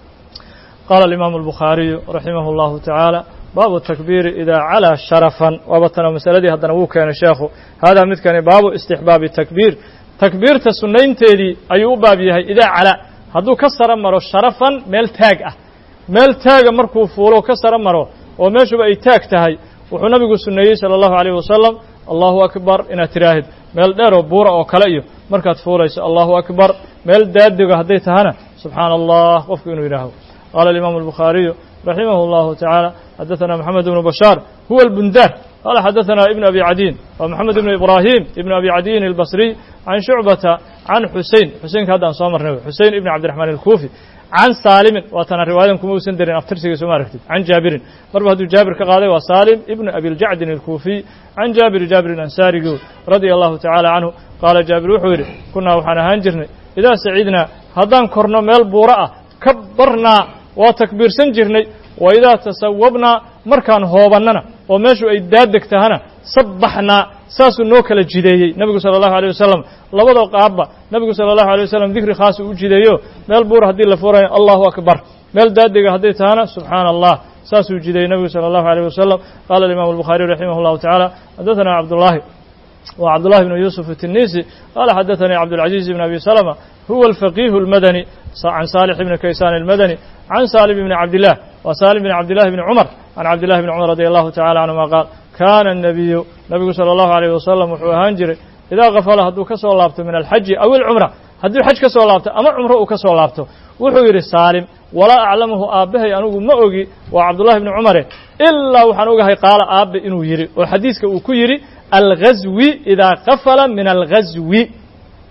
qaala alimaamu albukhaariyu raximah اllahu tacaala baabu takbiiri idaa calaa sharafan waaba tana masaladii haddana wuu keenay sheekhu haadaa midkani baabu istixbaabi takbiir takbiirta sunnaynteedii ayuu u baab yahay idaa calaa hadduu ka saro maro sharafan meel taag ah meel taaga markuu fuulo ka saro maro oo meeshuba ay taag tahay wuxuu nabigu sunneeyey salى الlahu عalيه wasalam allahu akbar inaad tiraahid meel dheer oo buura oo kale iyo markaad fuulayso allahu akbar meel daadego hadday tahana subxaana allah qofku inuu yidhaaho qaala alimaamu albukhaariyu raximah اllahu tacaala xadaثana moxamed ibnu bashaar huwa albundaar qaala xadaثana ibn abi cadiin waa moxamed ibnu ibraahim ibn abi cadiin albasriy can shucbata can xuseynka haddaan soo marnay xuseyn ibn cabdiraxmaan alkuufi can saalimin waatana riwaayadan kuma uusan darin aftirsigiisa uma aragtid can jaabirin marba hadduu jaabir ka qaaday waa saalim ibnu abiljacdin alkuufiy can jaabirin ansaarigi radia allahu tacaala canhu qaala jaabir wuxuu yidhi kunnaa waxaan ahaan jirnay idaa sacidnaa haddaan korno meel buuro ah kabbarnaa waa takbiirsan jirnay wa idaa tasawabnaa markaan hoobannana oo meeshu ay daadeg tahana sabbaxnaa saasuu noo kala jideeyey nebigu salى الlahu عalيه wasalam labadoo qaabba nebigu salى الlahu عalيه wasalam dikri khaas uu u jideeyo meel buura haddii la fuurayo allahu akbar meel daadega hadday tahana subxaana allah saasuu jideeyey nebigu salى الlahu عalيه wasalam qaala alimaamu albukhaariyu raximah اllahu tacaala xadaثana cabdullaahi wa cabdullahi bnu yuusuf الtinisi qaala xadaثanii cabdاlcaziiz bn abi salma huwa alfaqiihu اlmadani can saalix ibni kaysaan almadani can saalim ibni cabdillah wa saalim bn cabdillahi bni cumar can cabdillahi bni cumar radi allahu tacala canhuma qaal kaana الnabiyu nabigu salى الlahu عalيه wasalam wuxuu ahaan jiray idaa kafala hadduu ka soo laabto min alxaji aw ilcumra hadduu xaj ka soo laabto ama cumro uu ka soo laabto wuxuu yidhi saalim walaa aclamuhu aabbahay anigu ma ogi waa cabdullahi bni cumare ilaa waxaan ogahay qaala aabbe inuu yidhi oo xadiiska uu ku yidhi alghazwi idaa kafala min alghazwi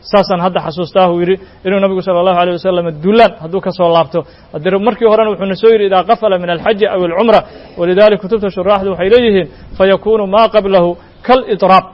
saasaan hadda xasuustaa uu yidhi inuu nabigu sala allahu alayh wasalam dulaan hadduu ka soo laabto haddii markii horena wuxuuna soo yidhi idaa qafala min alxaji aw alcumra walidalika kutubta shuraaxdu waxay leeyihiin fayakunu maa qablahu kalidraab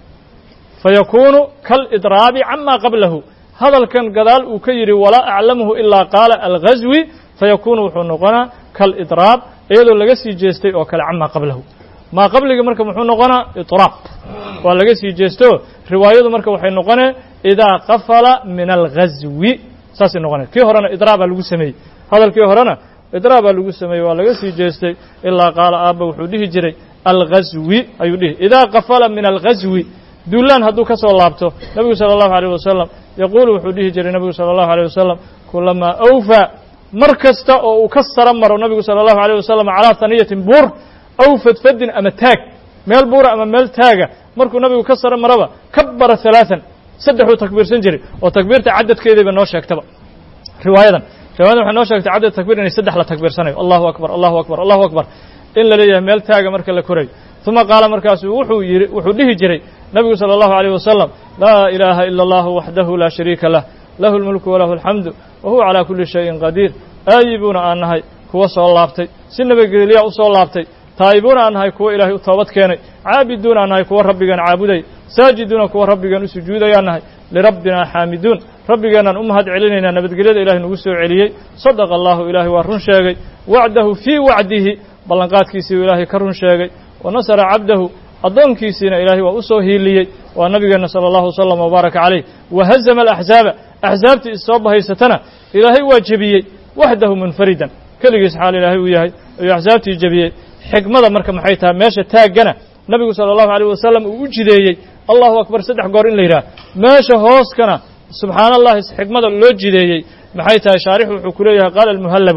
fayakunu kalidraabi cama qablahu hadalkan gadaal uu ka yidhi walaa aclamuhu ilaa qaala alghazwi fayakunu wuxuu noqonaa kalidraab iyadoo laga sii jeestay oo kale cama qablahu maa qabliga marka muxuu noqonaa idraab waa laga sii jeesto riwaayadu marka waxay noqonee idaa qafala min alghazwi saasay noqonee kii horena idraabaa lagu sameeyey hadalkii horena idraabaa lagu sameeyey waa laga sii jeestay ilaa qaala aabba wuxuu dhihi jiray alghazwi ayuu dhihi idaa qafala min alghazwi duulaan hadduu ka soo laabto nabigu sala allahu alayh wasalam yaquulu wuxuu dhihi jiray nabigu sala allahu alayh wasalam kulamaa awfaa mar kasta oo uu ka sara maro nabigu sala allahu alayh wasalam calaa haniyatin buur aw fadfadin ama taag meel buura ama meel taaga markuu nabigu ka sara maraba kabbara halaaan saddexuu takbiirsan jiray oo takbiirta cadadkeedayba noo sheegtaba riwaayadan waxay noo sheegtay cadad takbiir inay saddex la takbiirsanayo allahu akbar allahu akbar allahu akbar in la leeyahay meel taaga marka la korayo uma qaala markaasu wuxuu dhihi jiray nabigu sala allahu alayh wasalam laa ilaaha ila allahu waxdahu laa shariika lah lahu lmulku walahu alxamdu wa huwa calaa kulli shayin qadiir aayibuuna aan nahay kuwa soo laabtay si nabadgelyaa u soo laabtay taa'ibuuna aan nahay kuwa ilaahay u toobad keenay caabiduuna aan nahay kuwa rabbigan caabuday saajiduuna kuwa rabbigan u sujuudayaan nahay lirabbinaa xaamiduun rabbigeennaan u mahad celinaynaa nabadgelyada ilahay nagu soo celiyey sadaqa allahu ilaahay waa run sheegay wacdahu fii wacdihi ballanqaadkiisii uu ilaahay ka run sheegay wa nasara cabdahu addoonkiisiina ilaahay waa u soo hiiliyey waa nabigeenna sala allahu wasalam wabaaraka calayh wa hazama alaxzaaba axzaabtii issoo bahaysatana ilaahay waa jebiyey waxdahu munfaridan keligiis xaal ilaahay uu yahay ayuu axsaabtii jebiyey xikmada marka maxay tahay meesha taaggana nabigu sala allahu alayh wasalam uu u jideeyey allahu akbar saddex goor in la yidhaah meesha hooskana subxaana allahi xikmada loo jideeyey maxay tahay shaarixu wuxuu ku leeyahay qaala almuhallabu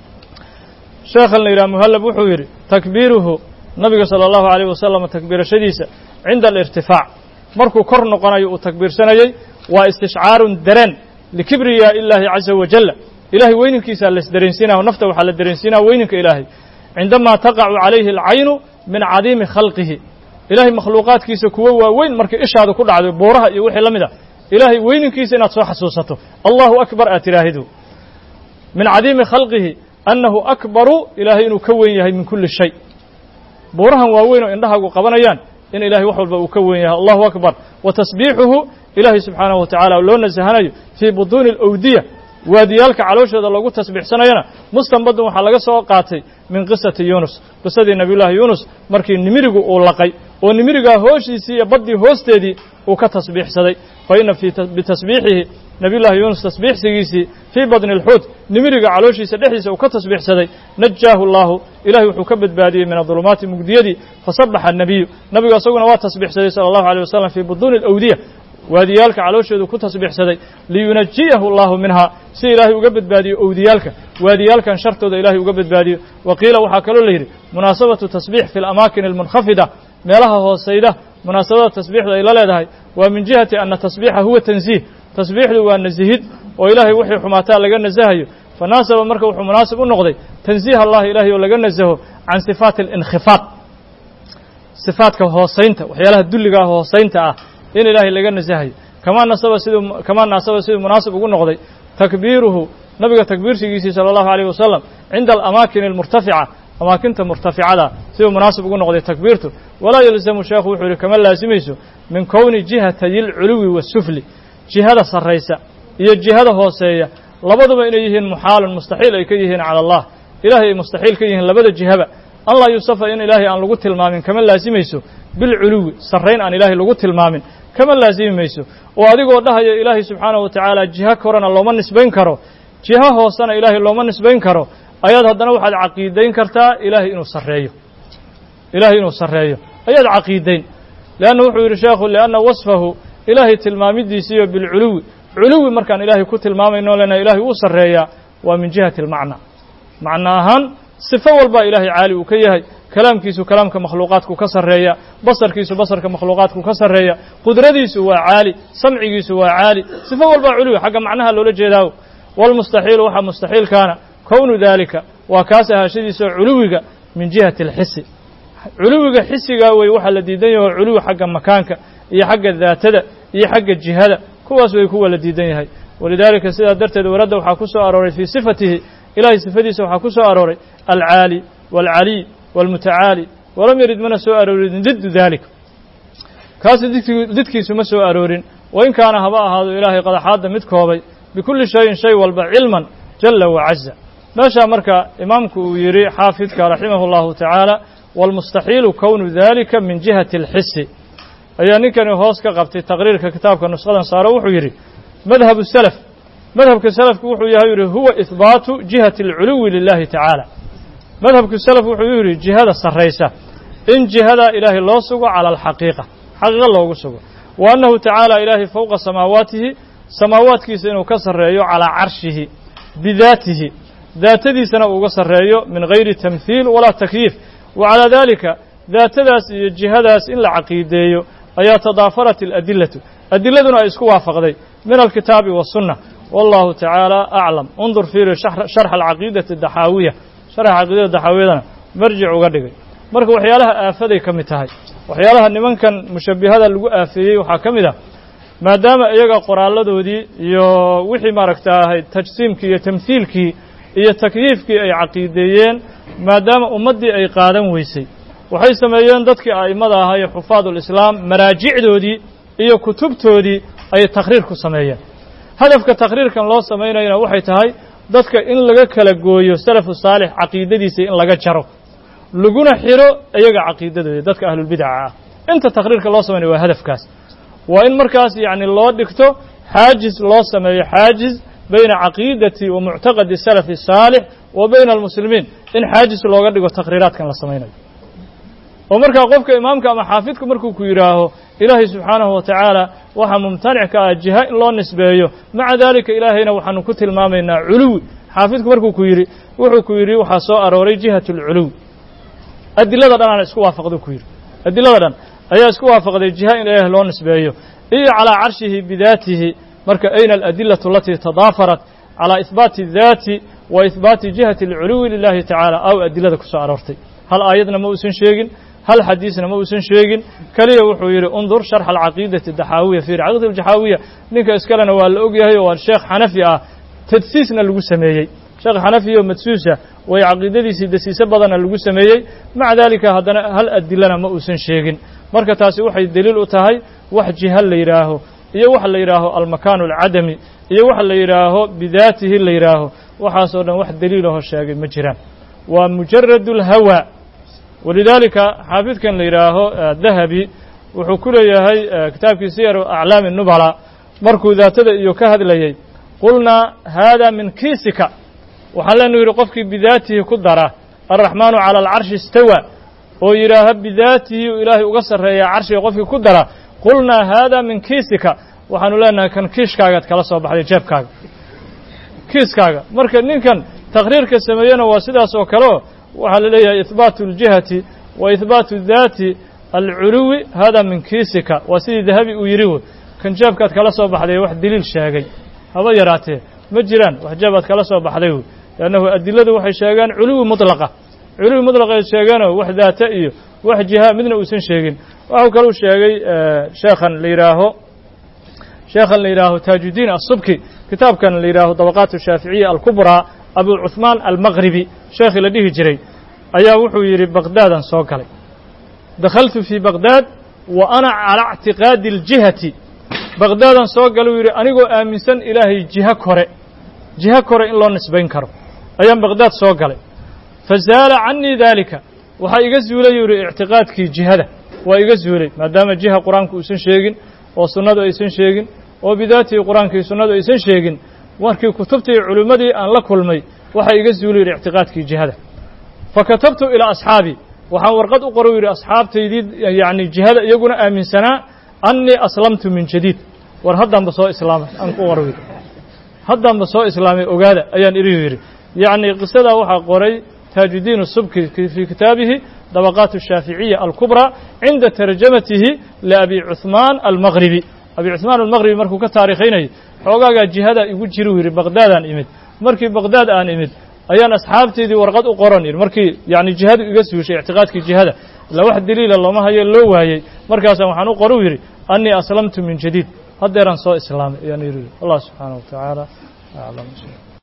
sheekhan la yidhaha muhallab wuxuu yidhi takbiiruhu nabiga sala allahu alayh wasalam takbiirashadiisa cinda alirtifaac markuu kor noqonayo uu takbiirsanayey waa istishcaarun dareen likibriyaa illaahi caza wajalla ilahay weyninkiisaa la isdareensiinaya nafta waxaa la dareensiinaya weyninka ilaahay cindamaa taqacu calayhi alcaynu min cadiimi khalqihi ilahay makhluuqaadkiisa kuwo waaweyn markay ishaadu ku dhacdo buuraha iyo wixii la mid a ilaahay weyninkiisa inaad soo xasuusato allahu akbar aad tidhaahidu min cadiimi khalqihi annahu akbaru ilaahay inuu ka weyn yahay min kulli shay buurahan waaweyn oo indhahaagu qabanayaan in ilahay wax walba uu ka weyn yahay allahu akbar wa tasbiixuhu ilaahay subxaanahu wa tacala loo nasahanayo fii buduuni alawdiya waadiyaalka calooshooda loogu tasbiixsanayana mustanbadun waxaa laga soo qaatay min qisati yuunus qisadii nabiyullaahi yuunus markii nimirigu uu laqay oo nimirigaa hooshiisii iyo baddii hoosteedii uu ka tasbiixsaday fa inna bitasbiixihi nabiyullaahi yuunus tasbiixsigiisii fii badni alxuut nimiriga calooshiisa dhexdiisa uu ka tasbiixsaday najaahu allaahu ilahay wuxuu ka badbaadiyey min adulumaati mugdiyadii fasabaxa annabiyu nabigu isaguna waa tasbiixsaday sala allahu alيh wasalam fii buduuni alawdiya waadiyaalka calooshoodu ku tasbiixsaday liyunajiyahu allahu minhaa si ilaahay uga badbaadiyo owdiyaalka waadiyaalkan shartooda ilahay uga badbaadiyo wa qiila waxaa kaloo la yidhi munaasabatu tasbiix fi alamaakin almunkhafida meelaha hoosayda munaasabada tasbiixda ay la leedahay waa min jihati ana tasbiixa huwa tansiih tasbiixdu waa nasihid oo ilaahay wixii xumaataa laga nasahayo fanaasaba marka wuxuu munaasib u noqday tansiih allahi ilahay oo laga nasaho can sifaati alinkhifaad sifaadka hoosaynta waxyaalaha dulligaa hoosaynta ah in ilaahay laga nasahayo kamaa naasaba siduu munaasib ugu noqday takbiiruhu nabiga takbiirsigiisii sala allahu alayh wasalam cinda alamaakin almurtafica amaakinta murtaficada siduu munaasib ugu noqday takbiirtu walaa yalzamu sheekhu wuxuu yihi kama laasimayso min kowni jihatay alculuwi waasufli jihada sarraysa iyo jihada hooseeya labaduba inay yihiin muxaalun mustaxiil ay ka yihiin cala allah ilahay ay mustaxiil ka yihiin labada jihaba an laa yusafa in ilaahay aan lagu tilmaamin kama laasimayso bilculuwi sarrayn aan ilaahay lagu tilmaamin kama laasimi mayso oo adigoo dhahaya ilaahay subxaanahu wa tacaala jiho korena looma nisbayn karo jiho hoosena ilaahay looma nisbayn karo ayaad haddana waxaad caqiidayn kartaa ilaahay inuu sarreeyo ayaad caqiidayn leanna wuxuu yidhi sheekhu lianna wasfahu ilaahay tilmaamidiisiiyo bilculuwi culuwi markaan ilaahay ku tilmaamayno lena ilaahay uu sarreeyaa waa min jihati almacna macno ahaan sifo walbaa ilaahay caali uu ka yahay kalaamkiisu kalaamka makhluuqaadku ka sarreeya basarkiisu basarka makhluuqaadku ka sarreeya qudradiisu waa caali samcigiisu waa caali sifo walbaa culuwi xagga macnaha loola jeedaawo walmustaxiilu waxaa mustaxiilkaana kownu daalika waa kaas ahaashadiisao culuwiga min jihati alxisi culuwiga xisigaa wey waxaa la diidan yaho culuwi xagga makaanka iyo xagga daatada iyo xagga jihada kuwaas way ku wala diidan yahay walidaalika sidaa darteed waradda waxaa ku soo arooray fii sifatihi ilaahay sifadiisa waxaa ku soo arooray alcaali waalcaliy waalmutacaali walam yarid mana soo aroorin diddu dalik kaasi didkiisu ma soo aroorin wain kaana haba ahaado ilaahay qadaxaadda mid koobay bikulli shayin shay walba cilman jalla wacaza meeshaa marka imaamku uu yidhi xaafidka raximahu اllahu tacaala wاlmustaxiilu kownu dalika min jihati اlxisi ayaa ninkani hoos ka qabtay taqriirka kitaabka nusqadan saaro wuxuu yidhi madhabu salaf madhabka salafku wuxuu yahay yidhi huwa ihbaatu jihati اlculuwi lilahi tacaala madhabku salaf wuxuu yidhi jihada sarraysa in jihadaa ilaahay loo sugo cala alxaqiiqa xaqiiqa loogu sugo wa annahu tacaala ilaahay fowqa samaawaatihi samaawaadkiisa inuu ka sarreeyo calaa carshihi bidaatihi daatadiisana uuga sarreeyo min gayri tamhiil walaa takyiif wa calaa dalika daatadaas iyo jihadaas in la caqiideeyo ayaa tadaafarat aladillatu adiladuna ay isku waafaqday min alkitaabi wasunna wallahu tacaala aclam undur fiiri sharxa alcaqiidati daxaawiya sharxa caqiidada daxaawiyadana marjic uga dhigay marka waxyaalaha aafaday ka mid tahay waxyaalaha nimankan mushabbihada lagu aafeeyey waxaa ka mid ah maadaama iyaga qoraalladoodii iyo wixii maaragta ahayd tajsiimkii iyo tamhiilkii iyo takyiifkii ay caqiideeyeen maadaama ummaddii ay qaadan weysay waxay sameeyeen dadkii a'immada ahaa ee xufaadulislaam maraajicdoodii iyo kutubtoodii ayay takhriir ku sameeyeen hadafka takhriirkan loo samaynayana waxay tahay dadka in laga kala gooyo salafu saalix caqiidadiisa in laga jaro laguna xiro iyaga caqiidadooda dadka ahlulbidaca ah inta takhriirka loo samaynayo waa hadafkaas waa in markaas yacni loo dhigto xaajiz loo sameeyo xaajiz bayna caqiidati wa muctaqadi salafi saalix wa bayna almuslimiin in xaajiz looga dhigo takhriiraadkan la samaynayo oo markaa qofka imaamka ama xaafidku markuu ku yidhaaho ilaahay subxaanahu wa tacaala waxaa mumtanic ka ah jiha in loo nisbeeyo maca daalika ilaahayna waxaanu ku tilmaamaynaa culuwi xaafidku markuu ku yidhi wuxuu ku yidhi waxaa soo arooray jihat alculuwi adilada dhan aana isku waafaqdu ku yidhi adilada dhan ayaa isku waafaqday jiha in ilaah loo nisbeeyo iyo calaa carshihi bidaatihi marka ayna aladillatu alatii tadaafarat calaa ihbaati daati wa ihbaati jihati alculuwi lilahi tacaala aw adilada ku soo aroortay hal aayadna ma uusan sheegin hal xadiisna ma uusan sheegin keliya wuxuu yidhi undur sharxa alcaqiidati daxaawiya fiiri caqiidatu daxaawiya ninka iskalena waa la og yahay oo waa sheekh xanafi ah tadsiisna lagu sameeyey sheekh xanafi oo madsuusa way caqiidadiisii dasiise badana lagu sameeyey maca daalika haddana hal adilana ma uusan sheegin marka taasi waxay deliil u tahay wax jiha la yidhaaho iyo waxa la yidhaaho almakaanu alcadami iyo waxa la yidhaaho bidaatihi la yidhaaho waxaasoo dhan wax deliilahoo sheegay ma jiraan waa mujarad اlhawa walidaalika xaafidkan la yidhaaho dahabi wuxuu ku leeyahay kitaabkii siyaru aclaami nubala markuu daatada iyo ka hadlayey qulnaa haada min kiisika waxaan leenu yidhi qofkii bidaatihi ku dara alraxmaanu cala alcarshi istawa oo yidhaaha bidaatihi ilaahay uga sarreeyaa carshiga qofkii ku dara qulnaa haada min kiisika waxaanu leenahay kan kiishkaagaad kala soo baxday jeebkaaga kiiskaaga marka ninkan takhriirka sameeyena waa sidaas oo kaleo waxaa la leeyahay ihbaatu اljihati wa ihbaatu daati alculuwi hada min kiisika waa sidii dahabi uu yidhi wey kan jeebkaad kala soo baxday wax deliil sheegay haba yaraatee ma jiraan wax jeebaad kala soo baxday wey liannahu adiladu waxay sheegaan culuwi mutlaqa culuwi mutlaqay sheegeenoo wax daata iyo wax jiha midna uusan sheegin waxuu kaluu sheegay sheekhan la yidhaaho taajudiin asubki kitaabkan la yidhaaho dabaqaat shaaficiya alkubraa abu cuثmaan almaqribi sheekhii la dhihi jiray ayaa wuxuu yidhi baqdaadan soo galay dakhaltu fii baqdaad wa ana calaa اctiqaadi اljihati baqdaadan soo galay uu yidhi anigoo aaminsan ilaahay jiho kore in loo nisbayn karo ayaan baqdaad soo galay fazaala canii daalika waxaa iga zuulay yuu yidhi ictiqaadkii jihada waa iga zuulay maadaama jiha qur-aanku uusan sheegin oo sunnadu aysan sheegin oo bidaatihi qur-aankii sunnadu aysan sheegin markii kutubtii culimmadii aan la kulmay waxaa iga zuulay yidhi ictiqaadkii jihada fakatabtu ilaa asxaabii waxaan warqad u qoro yidhi asxaabtaydii yacni jihada iyaguna aaminsanaa annii aslamtu min jadiid war haddaanba soo islaamay aan ku qoro yidhi haddaanba soo islaamay ogaada ayaan idhi yidhi yacni qisadaa waxaa qoray taajudiin subki fii kitaabihi dabaqaat الshaaficiya alkubraa cinda tarjamatihi liabi cuثmaan almaqribi abi cuثmaan almaqribi markuu ka taarikhaynayay xoogaagaa jihada igu jiru yidhi baqdaadaan imid markii baqdaad aan imid ayaan asxaabteydii warqad u qoran yidhi markii yani jihadu iga suushay ictiqaadkii jihada ila wax daliila looma hayo loo waayey markaasaan waxaan u qoru yidhi annii aslamtu min jadiid haddeeraan soo islaamay ayaan yidhi allah subxaanahu wa tacaala aclam.